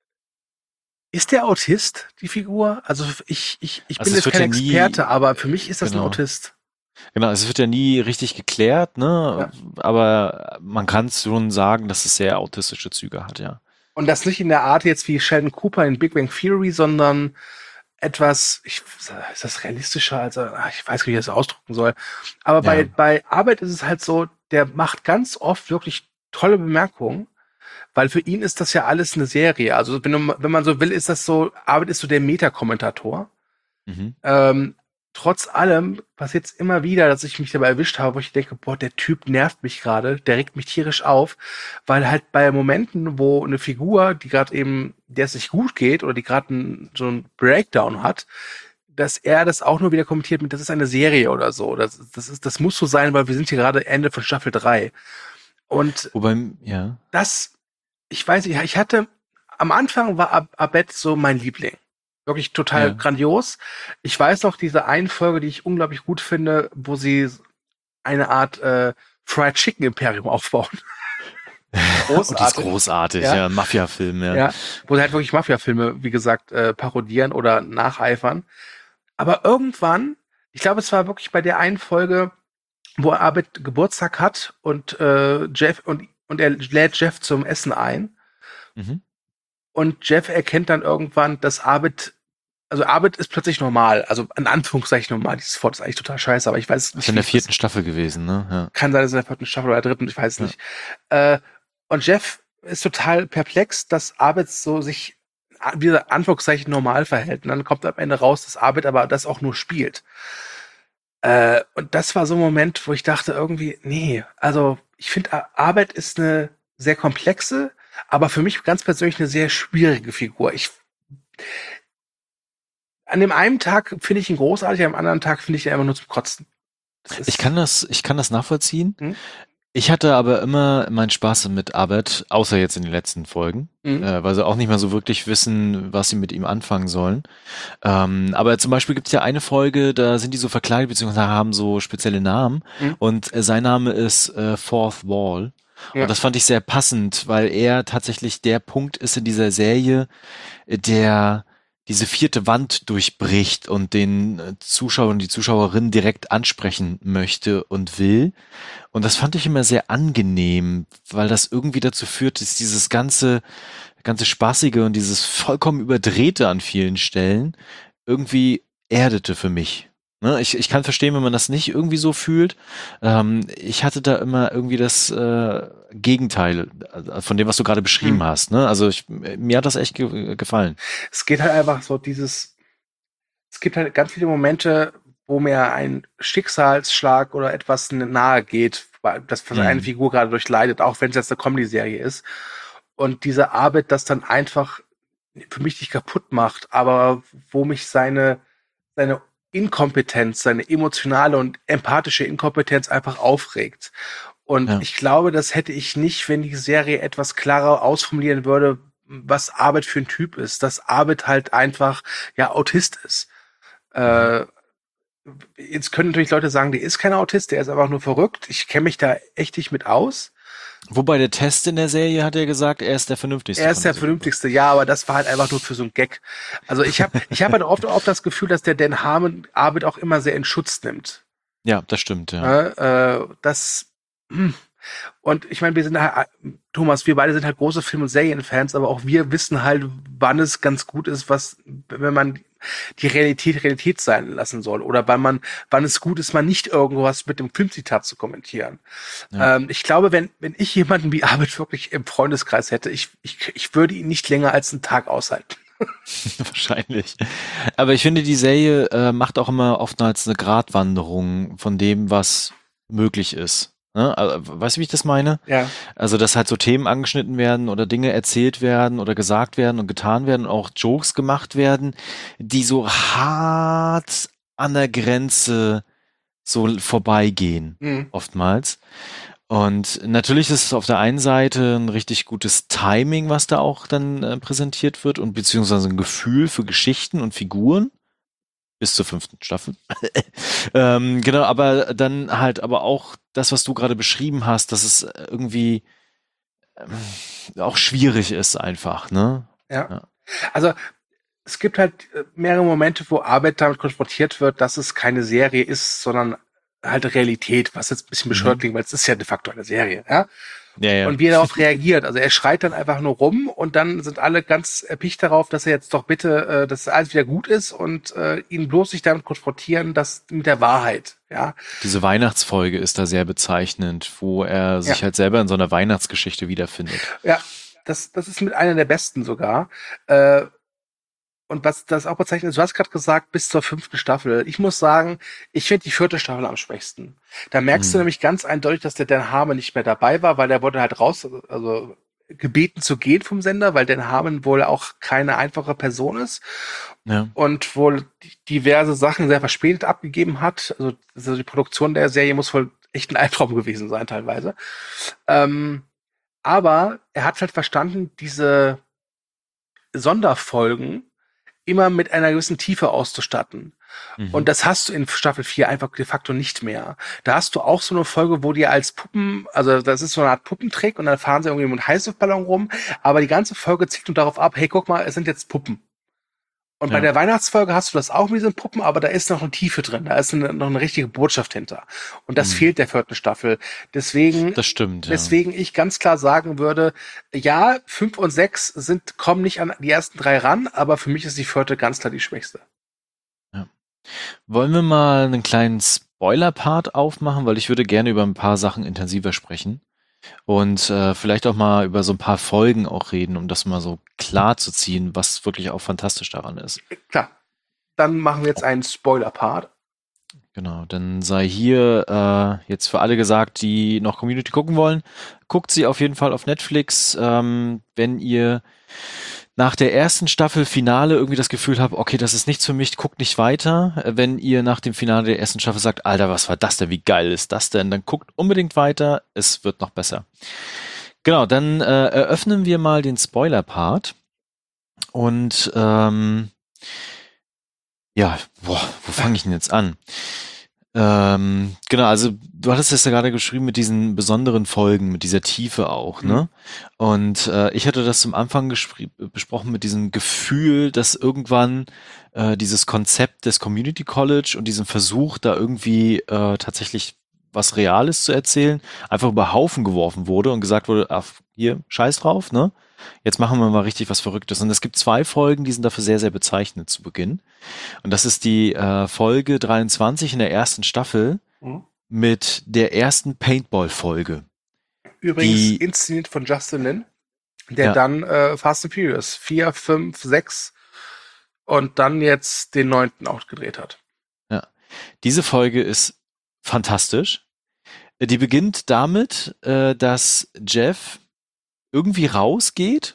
ist der Autist, die Figur? Also ich, ich, ich Also bin es jetzt wird kein ja nie- Experte, aber für mich ist das Genau. ein Autist. Genau, es wird ja nie richtig geklärt, ne? Ja. Aber man kann schon sagen, dass es sehr autistische Züge hat, ja. Und das nicht in der Art jetzt wie Sheldon Cooper in Big Bang Theory, sondern etwas, ich, ist das realistischer? Also, ach, ich weiß gar nicht, wie ich das ausdrücken soll. Aber bei, Ja. bei Arbeit ist es halt so, der macht ganz oft wirklich tolle Bemerkungen, weil für ihn ist das ja alles eine Serie. Also, wenn, du, wenn man so will, ist das so, Arbeit ist so der Metakommentator. Mhm. Ähm, trotz allem passiert es immer wieder, dass ich mich dabei erwischt habe, wo ich denke, boah, der Typ nervt mich gerade, der regt mich tierisch auf, weil halt bei Momenten, wo eine Figur, die gerade eben, der es nicht gut geht oder die gerade so einen Breakdown hat, dass er das auch nur wieder kommentiert mit, das ist eine Serie oder so. Das, das, ist, das muss so sein, weil wir sind hier gerade Ende von Staffel drei. Und Wobei, ja. das, ich weiß nicht, ich hatte, am Anfang war Ab Abed so mein Liebling. Wirklich total Ja. grandios. Ich weiß noch diese eine Folge, die ich unglaublich gut finde, wo sie eine Art äh, Fried Chicken Imperium aufbauen. Und die ist großartig, Ja. ja, ein Mafia-Film, ja. Ja, wo sie halt wirklich Mafia-Filme, wie gesagt, äh, parodieren oder nacheifern. Aber irgendwann, ich glaube, es war wirklich bei der einen Folge, wo Abed Geburtstag hat und äh, Jeff und, und er lädt Jeff zum Essen ein. Mhm. Und Jeff erkennt dann irgendwann, dass Abed, also Abed ist plötzlich normal, also in Anführungszeichen normal. Dieses Wort ist eigentlich total scheiße, aber ich weiß Das nicht. ist in der wie ich vierten Staffel gewesen, ne? Ja. das- Kann sein, dass es in der vierten Staffel oder der dritten, ich weiß Ja. nicht. Äh, und Jeff ist total perplex, dass Abed so sich, wie gesagt, Anführungszeichen normal verhält. Und dann kommt am Ende raus, dass Abed aber das auch nur spielt. Äh, und das war so ein Moment, wo ich dachte irgendwie, nee, also ich finde, Abed ist eine sehr komplexe, aber für mich ganz persönlich eine sehr schwierige Figur. Ich an dem einen Tag finde ich ihn großartig, am anderen Tag finde ich ihn einfach nur zum Kotzen. Das ist, Ich kann das, ich kann das nachvollziehen. Hm? Ich hatte aber immer meinen Spaß mit Abed, außer jetzt in den letzten Folgen, Mhm. äh, weil sie auch nicht mehr so wirklich wissen, was sie mit ihm anfangen sollen. Ähm, aber zum Beispiel gibt es ja eine Folge, da sind die so verkleidet, beziehungsweise haben so spezielle Namen. Mhm. Und äh, sein Name ist äh, Fourth Wall. Ja. Und das fand ich sehr passend, weil er tatsächlich der Punkt ist in dieser Serie, äh, der diese vierte Wand durchbricht und den äh, Zuschauer und die Zuschauerin direkt ansprechen möchte und will. Und das fand ich immer sehr angenehm, weil das irgendwie dazu führt, dass dieses ganze, ganze Spaßige und dieses vollkommen Überdrehte an vielen Stellen irgendwie erdete für mich. Ne? Ich, ich kann verstehen, wenn man das nicht irgendwie so fühlt. Ähm, ich hatte da immer irgendwie das äh, Gegenteil äh, von dem, was du gerade beschrieben Hm. hast. Ne? Also ich, mir hat das echt ge gefallen. Es geht halt einfach so dieses, es gibt halt ganz viele Momente, wo mir ein Schicksalsschlag oder etwas nahe geht, das was Mhm. eine Figur gerade durchleidet, auch wenn es jetzt eine Comedy-Serie ist. Und diese Arbeit, das dann einfach für mich nicht kaputt macht, aber wo mich seine, seine Inkompetenz, seine emotionale und empathische Inkompetenz einfach aufregt. Und Ja. ich glaube, das hätte ich nicht, wenn die Serie etwas klarer ausformulieren würde, was Arbeit für ein Typ ist. Dass Arbeit halt einfach, ja, Autist ist. Äh, jetzt können natürlich Leute sagen, der ist kein Autist, der ist einfach nur verrückt. Ich kenne mich da echt nicht mit aus. Wobei der Test in der Serie hat ja gesagt, er ist der vernünftigste. Er ist von der dieser Gruppe. vernünftigste, ja, aber das war halt einfach nur für so einen Gag. Also ich habe ich hab halt oft, oft das Gefühl, dass der Dan Harmon Arbeit auch immer sehr in Schutz nimmt. Ja, das stimmt, ja. Äh, äh, das hm. Und ich meine, wir sind halt, Thomas, wir beide sind halt große Film- und Serienfans, aber auch wir wissen halt, wann es ganz gut ist, was, wenn man die Realität Realität sein lassen soll. Oder wann man, wann es gut ist, mal nicht irgendwas mit dem Filmzitat zu kommentieren. Ja. Ähm, ich glaube, wenn, wenn ich jemanden wie Arbeit wirklich im Freundeskreis hätte, ich, ich, ich würde ihn nicht länger als einen Tag aushalten. Wahrscheinlich. Aber ich finde, die Serie äh, macht auch immer oftmals eine Gratwanderung von dem, was möglich ist. Ne? Also, weißt du, wie ich das meine? Ja. Also, dass halt so Themen angeschnitten werden oder Dinge erzählt werden oder gesagt werden und getan werden und auch Jokes gemacht werden, die so hart an der Grenze so vorbeigehen, Mhm. oftmals. Und natürlich ist es auf der einen Seite ein richtig gutes Timing, was da auch dann äh, präsentiert wird und beziehungsweise ein Gefühl für Geschichten und Figuren bis zur fünften Staffel. ähm, genau, aber dann halt aber auch das, was du gerade beschrieben hast, dass es irgendwie ähm, auch schwierig ist einfach, ne? Ja. Ja. Also es gibt halt äh, mehrere Momente, wo Arbeit damit konfrontiert wird, dass es keine Serie ist, sondern halt Realität, was jetzt ein bisschen bescheuert Mhm. klingt, weil es ist ja de facto eine Serie, ja. Ja, ja. Und wie er darauf reagiert. Also er schreit dann einfach nur rum und dann sind alle ganz erpicht darauf, dass er jetzt doch bitte, äh, dass alles wieder gut ist und äh, ihn bloß nicht damit konfrontieren, dass mit der Wahrheit, ja. Diese Weihnachtsfolge ist da sehr bezeichnend, wo er sich Ja. halt selber in so einer Weihnachtsgeschichte wiederfindet. Ja, das, das ist mit einer der besten sogar. Äh, und was das auch bezeichnet ist, du hast gerade gesagt, bis zur fünften Staffel. Ich muss sagen, ich finde die vierte Staffel am schwächsten. Da merkst du Mhm. nämlich ganz eindeutig, dass der Dan Harmon nicht mehr dabei war, weil der wurde halt raus, also gebeten zu gehen vom Sender, weil Dan Harmon wohl auch keine einfache Person ist Ja. und wohl diverse Sachen sehr verspätet abgegeben hat. Also, also die Produktion der Serie muss wohl echt ein Albtraum gewesen sein teilweise. Ähm, aber er hat halt verstanden, diese Sonderfolgen immer mit einer gewissen Tiefe auszustatten. Mhm. Und das hast du in Staffel vier einfach de facto nicht mehr. Da hast du auch so eine Folge, wo die als Puppen, also das ist so eine Art Puppentrick und dann fahren sie irgendwie mit einem Heißluftballon rum, aber die ganze Folge zielt nur darauf ab, hey, guck mal, es sind jetzt Puppen. Und bei Ja. der Weihnachtsfolge hast du das auch mit diesen Puppen, aber da ist noch eine Tiefe drin, da ist eine, noch eine richtige Botschaft hinter. Und das Mhm. fehlt der vierten Staffel. Deswegen, Das stimmt, ja. Deswegen ich ganz klar sagen würde, ja, fünf und sechs sind, kommen nicht an die ersten drei ran, aber für mich ist die vierte ganz klar die schwächste. Wollen wir mal einen kleinen Spoiler-Part aufmachen, weil ich würde gerne über ein paar Sachen intensiver sprechen und äh, vielleicht auch mal über so ein paar Folgen auch reden, um das mal so klar zu ziehen, was wirklich auch fantastisch daran ist. Klar. Dann machen wir jetzt einen Spoiler-Part. Genau, dann sei hier äh, jetzt für alle gesagt, die noch Community gucken wollen, guckt sie auf jeden Fall auf Netflix. Ähm, wenn ihr nach der ersten Staffel Finale irgendwie das Gefühl habt, okay, das ist nichts für mich, guckt nicht weiter. Äh, Wenn ihr nach dem Finale der ersten Staffel sagt, Alter, was war das denn, wie geil ist das denn, dann guckt unbedingt weiter, es wird noch besser. Genau, dann äh, eröffnen wir mal den Spoiler-Part und ähm, ja, boah, wo fange ich denn jetzt an? Ähm, genau, also du hattest es ja gerade geschrieben mit diesen besonderen Folgen, mit dieser Tiefe auch, Mhm. ne? Und äh, ich hatte das zum Anfang gespr- besprochen mit diesem Gefühl, dass irgendwann äh, dieses Konzept des Community College und diesem Versuch, da irgendwie äh, tatsächlich was Reales zu erzählen, einfach über Haufen geworfen wurde und gesagt wurde, ach, hier, scheiß drauf, ne? Jetzt machen wir mal richtig was Verrücktes. Und es gibt zwei Folgen, die sind dafür sehr, sehr bezeichnend zu Beginn. Und das ist die äh, Folge dreiundzwanzig in der ersten Staffel Mhm. mit der ersten Paintball-Folge. Übrigens Die- inszeniert von Justin Lin, der Ja. dann äh, Fast and Furious vier, fünf, sechs und dann jetzt den neunten auch gedreht hat. Diese Folge ist fantastisch. Äh, Die beginnt damit, äh, dass Jeff irgendwie rausgeht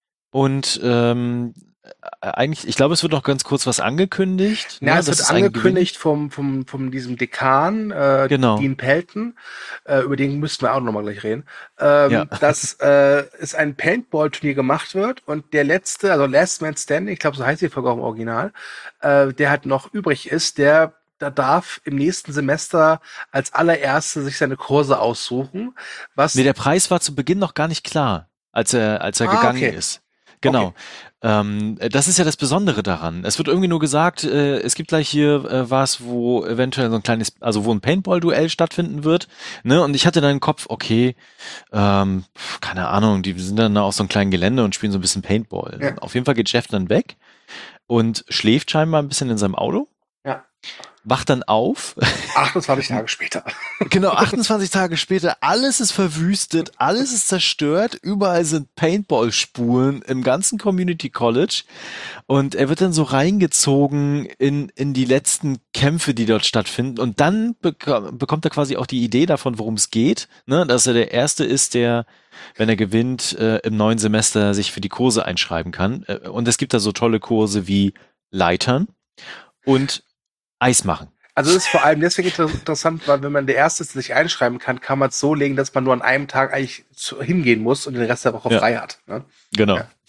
und ähm, äh, eigentlich, ich glaube, es wird noch ganz kurz was angekündigt. Ja, ne, es dass wird einen angekündigt vom, vom, vom diesem Dekan, äh, Genau. Dean Pelton, äh, über den müssten wir auch nochmal gleich reden, ähm, Ja. dass äh, es ein Paintball-Turnier gemacht wird und der letzte, also Last Man Standing, ich glaube, so heißt die Folge auch im Original, äh, der halt noch übrig ist, der da darf im nächsten Semester als allererste sich seine Kurse aussuchen, was Nee, der Preis war zu Beginn noch gar nicht klar, als er, als er Ah, gegangen okay. ist. Genau. Ähm, das ist ja das Besondere daran. Es wird irgendwie nur gesagt, äh, es gibt gleich hier äh, was, wo eventuell so ein kleines, also wo ein Paintball-Duell stattfinden wird. Ne? Und ich hatte dann im Kopf, okay, ähm, pf, keine Ahnung, die sind dann auf so einem kleinen Gelände und spielen so ein bisschen Paintball. Ja. Auf jeden Fall geht Jeff dann weg und schläft scheinbar ein bisschen in seinem Auto, Ja. wacht dann auf. achtundzwanzig Tage später. Genau, achtundzwanzig Tage später, alles ist verwüstet, alles ist zerstört, überall sind Paintball-Spuren im ganzen Community College und er wird dann so reingezogen in, in die letzten Kämpfe, die dort stattfinden und dann bek- bekommt er quasi auch die Idee davon, worum es geht, ne? Dass er der Erste ist, der, wenn er gewinnt, äh, im neuen Semester sich für die Kurse einschreiben kann. Äh, Und es gibt da so tolle Kurse wie Leitern und Eis machen. Also es ist vor allem deswegen inter- interessant, weil wenn man der Erste ist, der sich einschreiben kann, kann man es so legen, dass man nur an einem Tag eigentlich zu, hingehen muss und den Rest der Woche Ja. frei hat. Ne? Genau. Ja.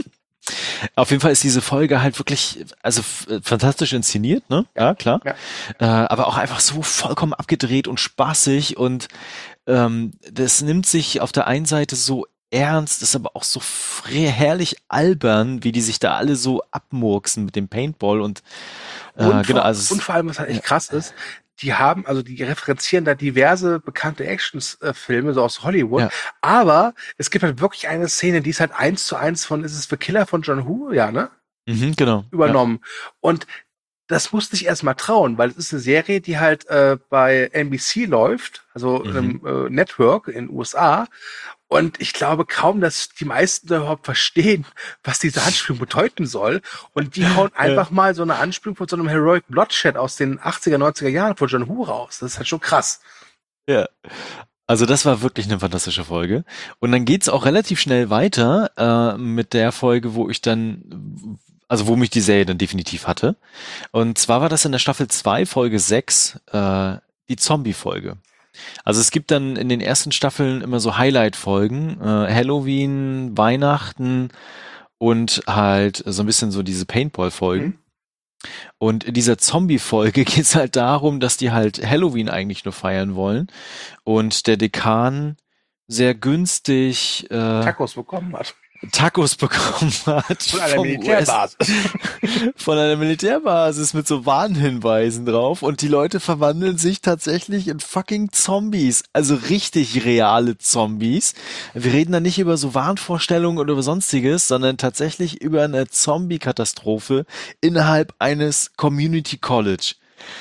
Auf jeden Fall ist diese Folge halt wirklich, also f- fantastisch inszeniert, ne? Ja, klar. Ja. Äh, aber auch einfach so vollkommen abgedreht und spaßig und ähm, das nimmt sich auf der einen Seite so ernst, ist aber auch so fre- herrlich albern, wie die sich da alle so abmurksen mit dem Paintball und äh, Und, genau, vor, also es- und vor allem, was halt echt krass ist, die haben, also die referenzieren da diverse bekannte Actions-Filme, so aus Hollywood, Ja. aber es gibt halt wirklich eine Szene, die ist halt eins zu eins von, ist es The Killer von John Woo? Ja, ne? mhm, genau. Übernommen. Und das musste ich erst mal trauen, weil es ist eine Serie, die halt äh, bei N B C läuft, also Mhm. einem äh, Network in den U S A. Und ich glaube kaum, dass die meisten da überhaupt verstehen, was diese Anspielung bedeuten soll. Und die hauen einfach mal so eine Anspielung von so einem Heroic Bloodshed aus den achtziger, neunziger Jahren von John Woo raus. Das ist halt schon krass. Ja. Also das war wirklich eine fantastische Folge. Und dann geht's auch relativ schnell weiter äh, mit der Folge, wo ich dann, also wo mich die Serie dann definitiv hatte. Und zwar war das in der Staffel zwei, Folge sechs, äh, die Zombie-Folge. Also es gibt dann in den ersten Staffeln immer so Highlight-Folgen, äh, Halloween, Weihnachten und halt so ein bisschen so diese Paintball-Folgen. Mhm. Und in dieser Zombie-Folge geht's halt darum, dass die halt Halloween eigentlich nur feiern wollen und der Dekan sehr günstig äh, Tacos bekommen hat. Tacos bekommen hat Von einer vom Militärbasis. U S von einer Militärbasis mit so Warnhinweisen drauf und die Leute verwandeln sich tatsächlich in fucking Zombies, also richtig reale Zombies. Wir reden da nicht über so Wahnvorstellungen oder über sonstiges, sondern tatsächlich über eine Zombie-Katastrophe innerhalb eines Community College.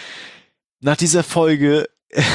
Nach dieser Folge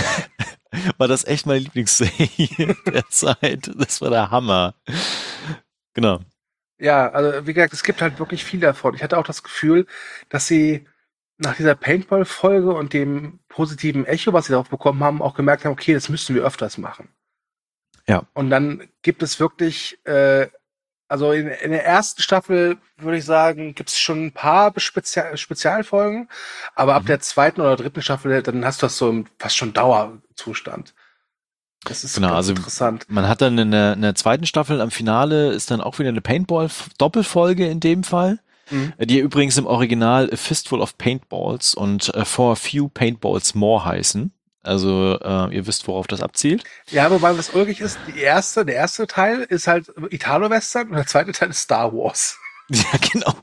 war das echt meine Lieblingsserie der Zeit. Das war der Hammer. Genau. Ja, also wie gesagt, es gibt halt wirklich viel davon. Ich hatte auch das Gefühl, dass sie nach dieser Paintball-Folge und dem positiven Echo, was sie darauf bekommen haben, auch gemerkt haben, okay, das müssen wir öfters machen. Ja. Und dann gibt es wirklich, äh, also in, in der ersten Staffel würde ich sagen, gibt es schon ein paar Spezial Spezialfolgen, aber ab Mhm. der zweiten oder dritten Staffel, dann hast du das so im fast schon Dauerzustand. Das ist Genau, ganz also interessant. man hat dann in der, in der zweiten Staffel am Finale ist dann auch wieder eine Paintball-Doppelfolge in dem Fall, Mhm. die übrigens im Original A Fistful of Paintballs und äh, For a Few Paintballs More heißen. Also äh, ihr wisst, worauf das abzielt. Ja, wobei was ulkig ist, die erste, der erste Teil ist halt Italo-Western und der zweite Teil ist Star Wars. Ja, genau.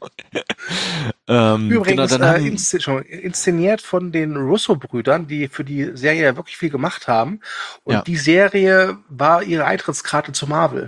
ähm, genau, Übrigens dann äh, haben, inszen schon inszeniert von den Russo-Brüdern, die für die Serie ja wirklich viel gemacht haben. Und Ja. die Serie war ihre Eintrittskarte zu Marvel.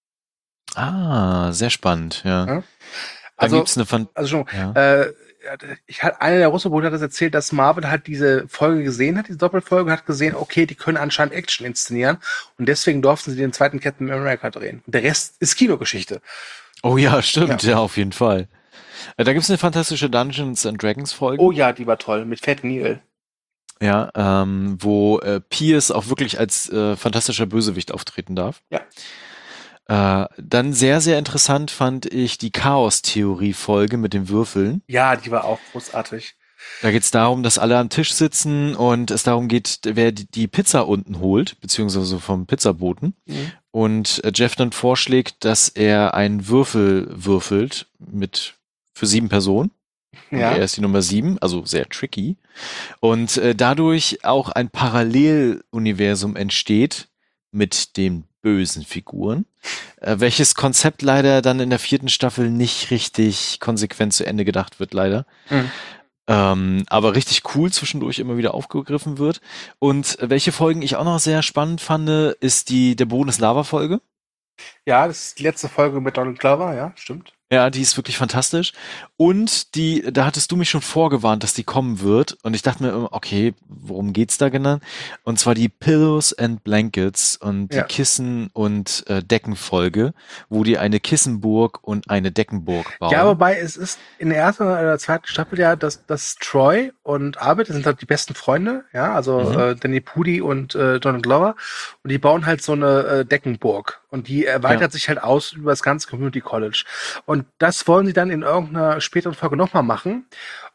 ah, sehr spannend, ja. Ja. Dann Also, gibt's eine Fan also schon, ja. äh, ich hatte, einer der Russo-Brüder hat das erzählt, dass Marvel halt diese Folge gesehen hat, diese Doppelfolge, hat gesehen, okay, die können anscheinend Action inszenieren und deswegen durften sie den zweiten Captain America drehen. Und der Rest ist Kinogeschichte. Oh ja, stimmt, ja, auf jeden Fall. Äh, Da gibt's eine fantastische Dungeons and Dragons Folge. Oh ja, die war toll, mit Fat Neil. Ja, ähm, wo äh, Pierce auch wirklich als äh, fantastischer Bösewicht auftreten darf. Ja. Äh, dann sehr, sehr interessant fand ich die Chaos-Theorie-Folge mit den Würfeln. Ja, die war auch großartig. Da geht es darum, dass alle am Tisch sitzen und es darum geht, wer die, die Pizza unten holt, beziehungsweise vom Pizzaboten. Mhm. Und äh, Jeff dann vorschlägt, dass er einen Würfel würfelt mit für sieben Personen. Und Ja. er ist die Nummer sieben, also sehr tricky. Und äh, dadurch auch ein Paralleluniversum entsteht mit den bösen Figuren, äh, welches Konzept leider dann in der vierten Staffel nicht richtig konsequent zu Ende gedacht wird, leider. Mhm. Ähm, aber richtig cool zwischendurch immer wieder aufgegriffen wird. Und welche Folgen ich auch noch sehr spannend fand, ist die der Boden ist Lava-Folge. Ja, das ist die letzte Folge mit Donald Glover, ja, stimmt. Ja, die ist wirklich fantastisch. Und die, da hattest du mich schon vorgewarnt, dass die kommen wird. Und ich dachte mir immer, okay, worum geht's da genau? Und zwar die Pillows and Blankets und die Ja. Kissen- und äh, Deckenfolge, wo die eine Kissenburg und eine Deckenburg bauen. Ja, wobei es ist in der ersten oder der zweiten Staffel ja, dass, dass Troy und Arbeit, das sind halt die besten Freunde, ja, also Mhm. äh, Danny Pudi und äh, Donald Glover. Und die bauen halt so eine äh, Deckenburg. Und die erweitert sich halt aus über das ganze Community College. Und das wollen sie dann in irgendeiner späteren Folge nochmal machen.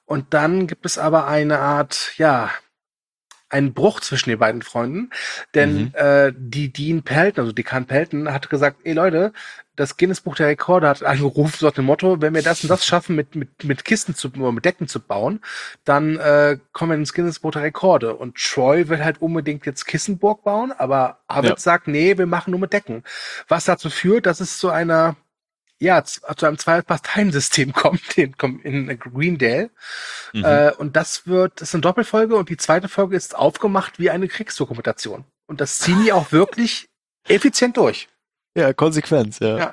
Und dann gibt es aber eine Art, ja, einen Bruch zwischen den beiden Freunden, denn Mhm. äh, die Dean Pelton, also Dekan Pelton, hat gesagt, ey Leute, das Guinness-Buch der Rekorde hat angerufen, so nach dem Motto, wenn wir das und das schaffen, mit, mit, mit Kisten zu, oder mit Decken zu bauen, dann äh, kommen wir ins Guinness-Buch der Rekorde. Und Troy will halt unbedingt jetzt Kissenburg bauen, aber Abed Ja. sagt, nee, wir machen nur mit Decken. Was dazu führt, dass es zu einer ja, zu, zu einem Zwei-Parteien-System kommt, in, in Greendale. Mhm. Äh, und das wird, das ist eine Doppelfolge und die zweite Folge ist aufgemacht wie eine Kriegsdokumentation. Und das ziehen die auch wirklich effizient durch. Ja, Konsequenz, ja. Ja.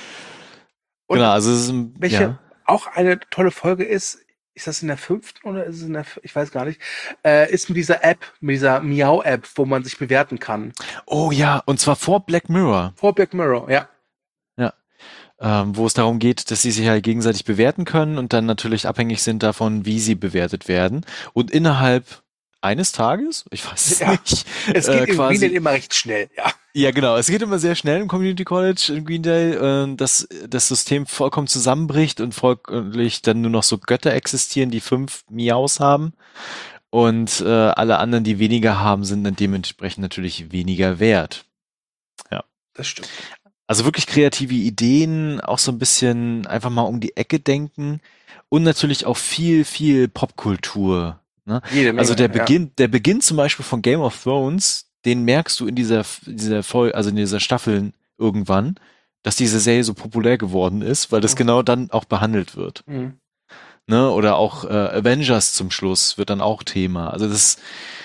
Und Genau, also es ist ein, welche ja. auch eine tolle Folge ist, ist das in der fünften oder ist es in der, ich weiß gar nicht, äh, ist mit dieser App, mit dieser Miau-App, wo man sich bewerten kann. Oh ja, und zwar vor Black Mirror. Vor Black Mirror, ja. Ja. Ähm, wo es darum geht, dass sie sich halt gegenseitig bewerten können und dann natürlich abhängig sind davon, wie sie bewertet werden. Und innerhalb eines Tages, ich weiß es Ja. nicht, Es äh, geht in quasi, Greendale immer recht schnell, ja. ja genau, es geht immer sehr schnell im Community College in Greendale, äh, dass das System vollkommen zusammenbricht und folglich dann nur noch so Götter existieren, die fünf Miaus haben. Und äh, alle anderen, die weniger haben, sind dann dementsprechend natürlich weniger wert. Ja. Das stimmt. Also wirklich kreative Ideen, auch so ein bisschen einfach mal um die Ecke denken und natürlich auch viel, viel Popkultur. Ne? Jede Menge, Also der ja. Beginn, der Beginn zum Beispiel von Game of Thrones, den merkst du in dieser, dieser Folge, also in dieser Staffeln irgendwann, dass diese Serie so populär geworden ist, weil das Mhm. genau dann auch behandelt wird. Mhm. Ne? Oder auch äh, Avengers zum Schluss wird dann auch Thema. Also das,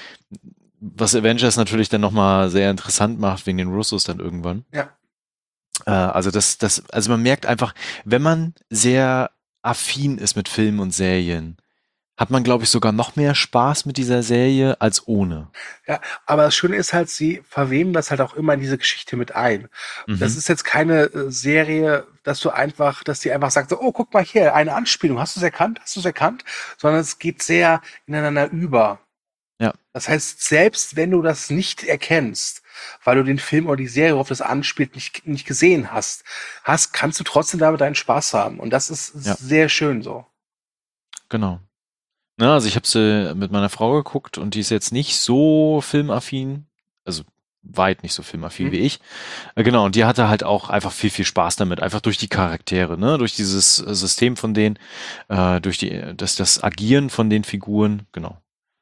was Avengers natürlich dann nochmal sehr interessant macht wegen den Russos dann irgendwann. Ja. Äh, also das, das, also man merkt einfach, wenn man sehr affin ist mit Filmen und Serien, hat man, glaube ich, sogar noch mehr Spaß mit dieser Serie als ohne. Ja, aber das Schöne ist halt, sie verweben das halt auch immer in diese Geschichte mit ein. Das Mhm. ist jetzt keine äh, Serie, dass du einfach, dass die einfach sagt, so, oh, guck mal hier, eine Anspielung, hast du es erkannt, hast du es erkannt? Sondern es geht sehr ineinander über. Ja. Das heißt, selbst wenn du das nicht erkennst, weil du den Film oder die Serie, worauf das anspielt, nicht, nicht gesehen hast, hast, kannst du trotzdem damit deinen Spaß haben. Und das ist Ja. sehr schön so. Genau. Ja, also ich habe sie mit meiner Frau geguckt und die ist jetzt nicht so filmaffin, also weit nicht so filmaffin Mhm. wie ich. Äh, Genau, und die hatte halt auch einfach viel, viel Spaß damit, einfach durch die Charaktere, ne, durch dieses äh, System von denen, äh, durch die, das, das Agieren von den Figuren, genau.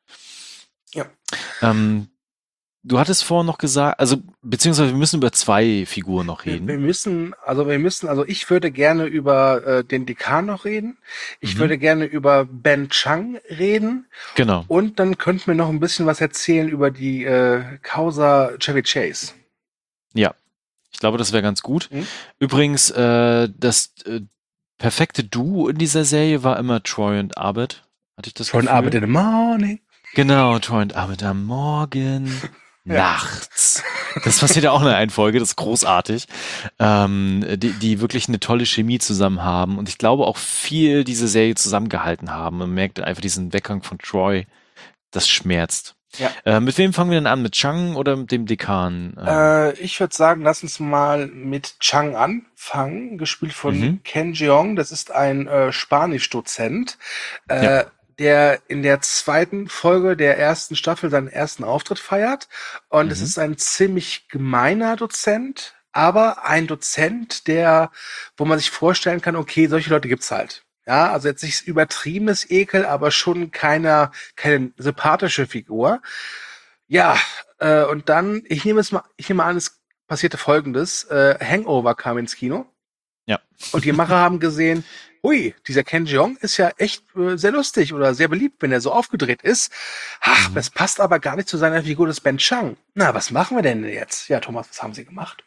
Ja. Ähm, du hattest vorhin noch gesagt, also beziehungsweise wir müssen über zwei Figuren noch Wir, wir reden. müssen, also wir müssen, also ich würde gerne über äh, den Dekan noch reden. Ich Mhm. würde gerne über Ben Chang reden. Genau. Und dann könnten wir noch ein bisschen was erzählen über die äh, Causa Chevy Chase. Ja, ich glaube, das wäre ganz gut. Mhm. Übrigens, äh, das äh, perfekte Duo in dieser Serie war immer Troy und Abed. Hatte ich das Von Gefühl? Abend in the Morning. Genau, Troy und Abed am Morgen, Ja. nachts. Das passiert ja auch in der einen Folge, das ist großartig. Ähm, die, die wirklich eine tolle Chemie zusammen haben und ich glaube auch viel diese Serie zusammengehalten haben. Man merkt einfach diesen Weggang von Troy, das schmerzt. Ja. Äh, mit wem fangen wir denn an? Mit Chang oder mit dem Dekan? Äh, ich würde sagen, lass uns mal mit Chang anfangen, gespielt von Mhm. Ken Jeong. Das ist ein äh, Spanisch-Dozent, äh, Ja. der in der zweiten Folge der ersten Staffel seinen ersten Auftritt feiert. Und es Mhm. ist ein ziemlich gemeiner Dozent, aber ein Dozent, der, wo man sich vorstellen kann, okay, solche Leute gibt's halt. Ja, also jetzt nicht übertriebenes Ekel, aber schon keiner, keine sympathische Figur. Ja, äh, und dann, ich nehme es mal, ich nehme an, es passierte Folgendes. Äh, Hangover kam ins Kino. Ja. Und die Macher haben gesehen, hui, dieser Ken Jeong ist ja echt äh, sehr lustig oder sehr beliebt, wenn er so aufgedreht ist. Ach, Mhm. das passt aber gar nicht zu seiner Figur des Ben Chang. Na, was machen wir denn jetzt? Ja, Thomas, was haben Sie gemacht?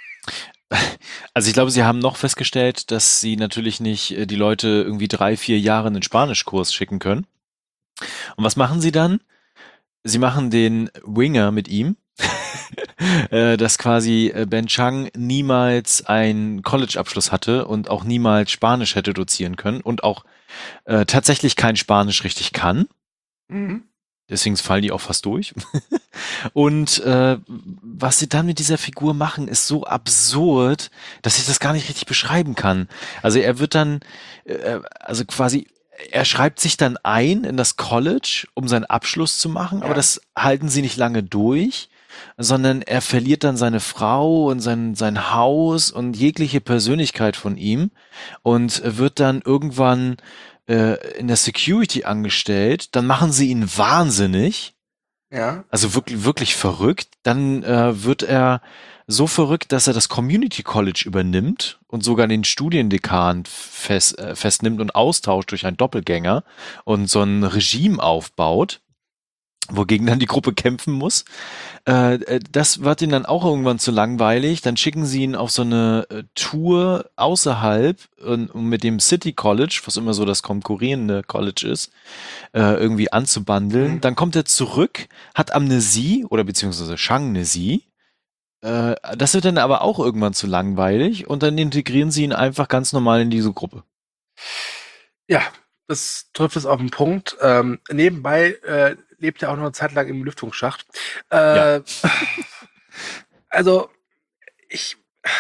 Also ich glaube, sie haben noch festgestellt, dass sie natürlich nicht äh, die Leute irgendwie drei, vier Jahre in den Spanischkurs schicken können. Und was machen sie dann? Sie machen den Winger mit ihm, äh, dass quasi äh, Ben Chang niemals einen College-Abschluss hatte und auch niemals Spanisch hätte dozieren können und auch äh, tatsächlich kein Spanisch richtig kann. Mhm. Deswegen fallen die auch fast durch. Und äh, was sie dann mit dieser Figur machen, ist so absurd, dass ich das gar nicht richtig beschreiben kann. Also er wird dann, äh, also quasi, er schreibt sich dann ein in das College, um seinen Abschluss zu machen, Ja. aber das halten sie nicht lange durch, sondern er verliert dann seine Frau und sein, sein Haus und jegliche Persönlichkeit von ihm und wird dann irgendwann äh, in der Security angestellt. Dann machen sie ihn wahnsinnig, Ja. also wirklich, wirklich verrückt. Dann äh, wird er so verrückt, dass er das Community College übernimmt und sogar den Studiendekan fest, äh, festnimmt und austauscht durch einen Doppelgänger und so ein Regime aufbaut, wogegen dann die Gruppe kämpfen muss. Äh, äh, das wird ihnen dann auch irgendwann zu langweilig. Dann schicken sie ihn auf so eine äh, Tour außerhalb und, um mit dem City College, was immer so das konkurrierende College ist, äh, irgendwie anzubandeln. Mhm. Dann kommt er zurück, hat Amnesie oder beziehungsweise Shangnesie. Äh, das wird dann aber auch irgendwann zu langweilig und dann integrieren sie ihn einfach ganz normal in diese Gruppe. Ja, das trifft es auf den Punkt. Ähm, nebenbei äh, lebt er auch noch eine Zeit lang im Lüftungsschacht. Äh, Ja. Also, ich,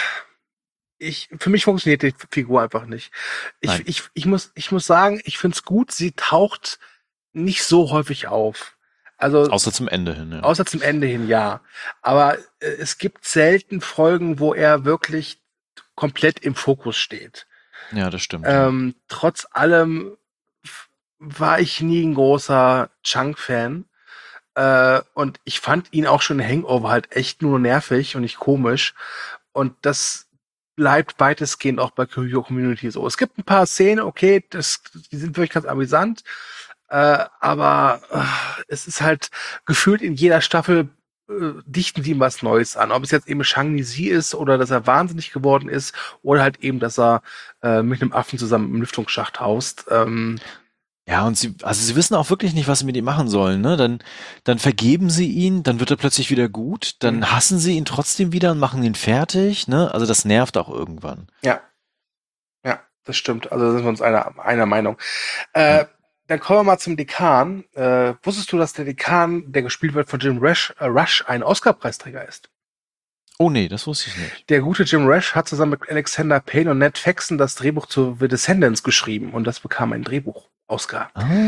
ich, für mich funktioniert die Figur einfach nicht. Ich, Nein. ich, ich, muss, ich muss sagen, ich finde es gut, sie taucht nicht so häufig auf. Also, Außer zum Ende hin, ja. außer zum Ende hin, ja. Aber äh, es gibt selten Folgen, wo er wirklich komplett im Fokus steht. Ja, das stimmt. ja. Ähm, trotz allem f- war ich nie ein großer Chunk-Fan. Äh, und ich fand ihn auch schon in Hangover halt echt nur nervig und nicht komisch. Und das bleibt weitestgehend auch bei Curio Community so. Es gibt ein paar Szenen, okay, das, die sind wirklich ganz amüsant. Äh, aber äh, es ist halt gefühlt in jeder Staffel äh, dichten die ihm was Neues an. Ob es jetzt eben Shang-Chi ist oder dass er wahnsinnig geworden ist oder halt eben, dass er äh, mit einem Affen zusammen im Lüftungsschacht haust. Ähm, Ja, und sie, also sie wissen auch wirklich nicht, was sie mit ihm machen sollen, ne? Dann, dann vergeben sie ihn, dann wird er plötzlich wieder gut, dann Mhm. hassen sie ihn trotzdem wieder und machen ihn fertig, ne? Also das nervt auch irgendwann. ja. Ja, das stimmt. Also da sind wir uns einer, einer Meinung. Äh, Ja. Dann kommen wir mal zum Dekan. Äh, wusstest du, dass der Dekan, der gespielt wird von Jim Rush, äh, Rush ein Oscar-Preisträger ist? Oh nee, das wusste ich nicht. Der gute Jim Rush hat zusammen mit Alexander Payne und Ned Faxon das Drehbuch zu The Descendants geschrieben und das bekam ein Drehbuch-Oscar.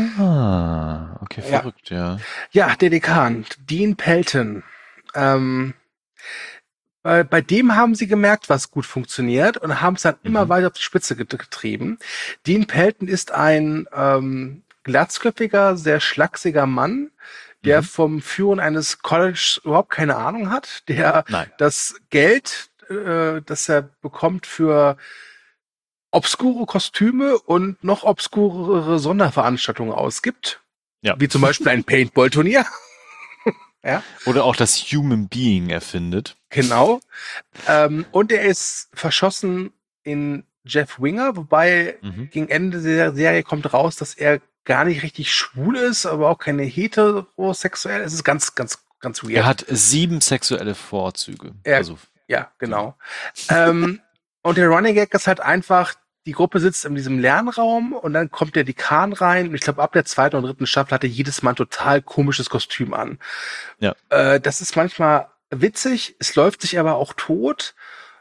Ah, okay, Ja. verrückt, ja. Ja, der Dekan, Dean Pelton. Ähm, bei, bei dem haben sie gemerkt, was gut funktioniert und haben es dann immer Mhm. weiter auf die Spitze get- getrieben. Dean Pelton ist ein ähm, glatzköpfiger, sehr schlachsiger Mann, der Mhm. vom Führen eines Colleges überhaupt keine Ahnung hat, der Nein. das Geld, äh, das er bekommt für obskure Kostüme und noch obskurere Sonderveranstaltungen ausgibt. Ja. Wie zum Beispiel ein Paintball-Turnier. Ja, Oder auch das Human Being erfindet. genau. Ähm, und er ist verschossen in Jeff Winger, wobei Mhm. gegen Ende der Serie kommt raus, dass er gar nicht richtig schwul ist, aber auch keine heterosexuell. Es ist ganz, ganz, ganz weird. Er hat sieben sexuelle Vorzüge. Er- Also, Ja, genau. ähm, und der Running Gag ist halt einfach, die Gruppe sitzt in diesem Lernraum und dann kommt der Dekan rein. Und ich glaube, ab der zweiten und dritten Staffel hatte jedes Mal ein total komisches Kostüm an. Ja. Äh, das ist manchmal witzig, es läuft sich aber auch tot.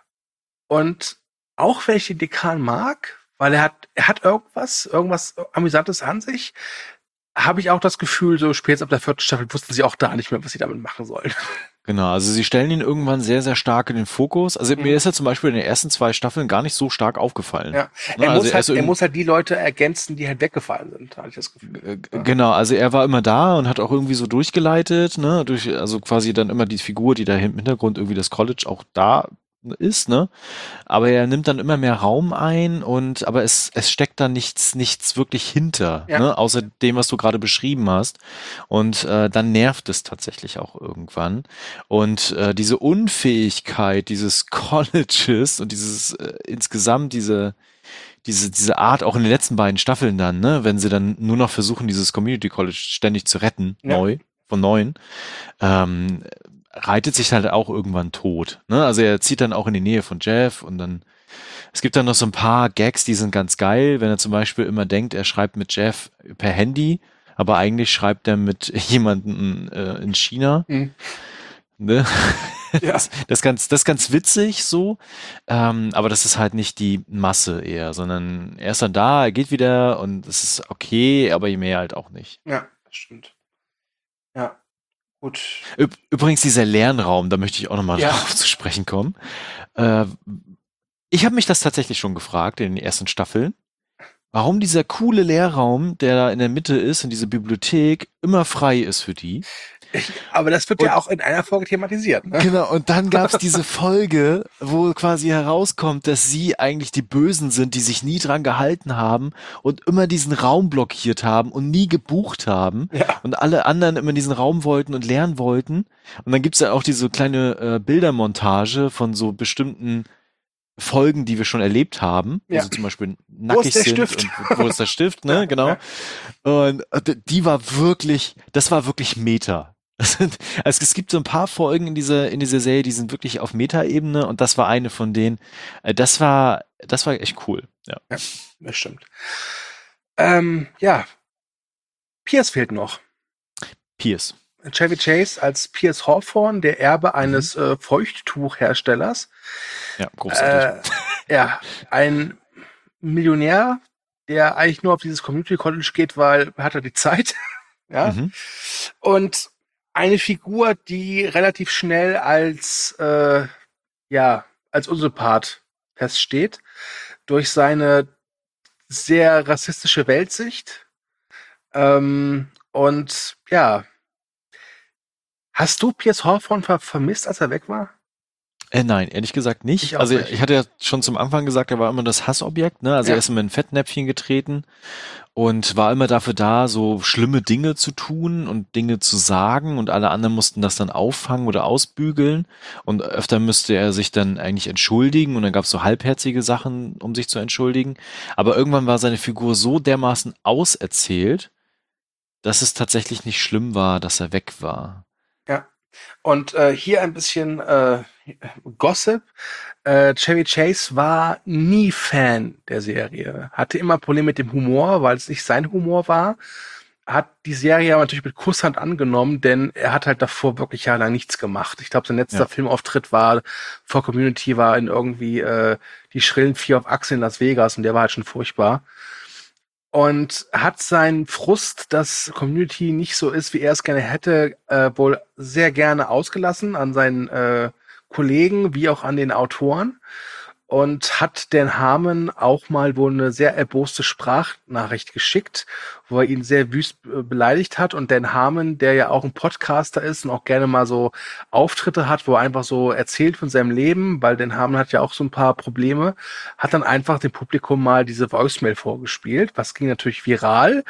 Und auch wenn ich den Dekan mag, weil er hat, er hat irgendwas, irgendwas Amüsantes an sich, habe ich auch das Gefühl, so spätestens ab der vierten Staffel wussten sie auch da nicht mehr, was sie damit machen sollen. genau, also sie stellen ihn irgendwann sehr, sehr stark in den Fokus. Also Mhm. mir ist er zum Beispiel in den ersten zwei Staffeln gar nicht so stark aufgefallen. Ja. Ne, Er, also muss er halt, ist er irgend- muss halt die Leute ergänzen, die halt weggefallen sind, habe ich das Gefühl. Äh, Ja. Genau, also er war immer da und hat auch irgendwie so durchgeleitet, ne, durch, also quasi dann immer die Figur, die da im Hintergrund irgendwie das College auch da ist, ne, aber er nimmt dann immer mehr Raum ein und, aber es, es steckt da nichts, nichts wirklich hinter, Ja. ne, außer dem, was du gerade beschrieben hast und äh, dann nervt es tatsächlich auch irgendwann und äh, diese Unfähigkeit dieses Colleges und dieses äh, insgesamt diese diese, diese Art auch in den letzten beiden Staffeln dann, ne, wenn sie dann nur noch versuchen, dieses Community College ständig zu retten, Ja. neu, von neuen, ähm, reitet sich halt auch irgendwann tot. Ne? Also er zieht dann auch in die Nähe von Jeff und dann, es gibt dann noch so ein paar Gags, die sind ganz geil, wenn er zum Beispiel immer denkt, er schreibt mit Jeff per Handy, aber eigentlich schreibt er mit jemandem äh, in China. Mhm. Ne? Ja. Das, das, ist ganz, das ist ganz witzig so, ähm, aber das ist halt nicht die Masse eher, sondern er ist dann da, er geht wieder und es ist okay, aber je mehr halt auch nicht. Ja, das stimmt. Ja, gut. Üb übrigens dieser Lernraum, da möchte ich auch nochmal Ja. drauf zu sprechen kommen. Äh, ich habe mich das tatsächlich schon gefragt in den ersten Staffeln, warum dieser coole Lehrraum, der da in der Mitte ist, in dieser Bibliothek, immer frei ist für die. Ich, aber das wird Und- ja auch in einer Folge thematisiert, ne? Genau, und dann gab's diese Folge, wo quasi herauskommt, dass sie eigentlich die Bösen sind, die sich nie dran gehalten haben und immer diesen Raum blockiert haben und nie gebucht haben. Ja. Und alle anderen immer diesen Raum wollten und lernen wollten. Und dann gibt's ja auch diese kleine äh, Bildermontage von so bestimmten Folgen, die wir schon erlebt haben, wo Ja. sie zum Beispiel Wo nackig ist der sind Stift? und wo ist der Stift, ne, Ja, genau. ja. Und äh, die war wirklich, das war wirklich Meta. Das sind, also es gibt so ein paar Folgen in dieser, in dieser Serie, die sind wirklich auf Meta-Ebene und das war eine von denen. Äh, Das war, das war echt cool. Ja. Das stimmt. Ähm, ja. Pierce fehlt noch. Pierce. Chevy Chase als Pierce Hawthorne, der Erbe eines äh, Feuchttuchherstellers. Ja, großartig. Äh, ja, ein Millionär, der eigentlich nur auf dieses Community College geht, weil er hat er die Zeit. ja. Mhm. Und eine Figur, die relativ schnell als äh, ja, als Unsympath feststeht, durch seine sehr rassistische Weltsicht. Ähm, und ja, hast du Pierce Hawthorne ver vermisst, als er weg war? Äh, nein, ehrlich gesagt nicht. Ich auch also nicht. ich hatte ja schon zum Anfang gesagt, er war immer das Hassobjekt, ne? Also Ja. er ist immer in Fettnäpfchen getreten und war immer dafür da, so schlimme Dinge zu tun und Dinge zu sagen und alle anderen mussten das dann auffangen oder ausbügeln und öfter müsste er sich dann eigentlich entschuldigen und dann gab es so halbherzige Sachen, um sich zu entschuldigen. Aber irgendwann war seine Figur so dermaßen auserzählt, dass es tatsächlich nicht schlimm war, dass er weg war. Und äh, hier ein bisschen äh, Gossip. Äh, Chevy Chase war nie Fan der Serie. Hatte immer Probleme mit dem Humor, weil es nicht sein Humor war. Hat die Serie aber natürlich mit Kusshand angenommen, denn er hat halt davor wirklich jahrelang nichts gemacht. Ich glaube, sein letzter Ja. Filmauftritt war vor Community, war in irgendwie äh, die schrillen Vier auf Achse in Las Vegas und der war halt schon furchtbar. Und hat seinen Frust, dass Community nicht so ist, wie er es gerne hätte, äh, wohl sehr gerne ausgelassen an seinen äh, Kollegen wie auch an den Autoren. Und hat Dan Harmon auch mal wohl eine sehr erboste Sprachnachricht geschickt, wo er ihn sehr wüst äh, beleidigt hat. Und Dan Harmon, der ja auch ein Podcaster ist und auch gerne mal so Auftritte hat, wo er einfach so erzählt von seinem Leben, weil Dan Harmon hat ja auch so ein paar Probleme, hat dann einfach dem Publikum mal diese Voicemail vorgespielt. Was ging natürlich viral.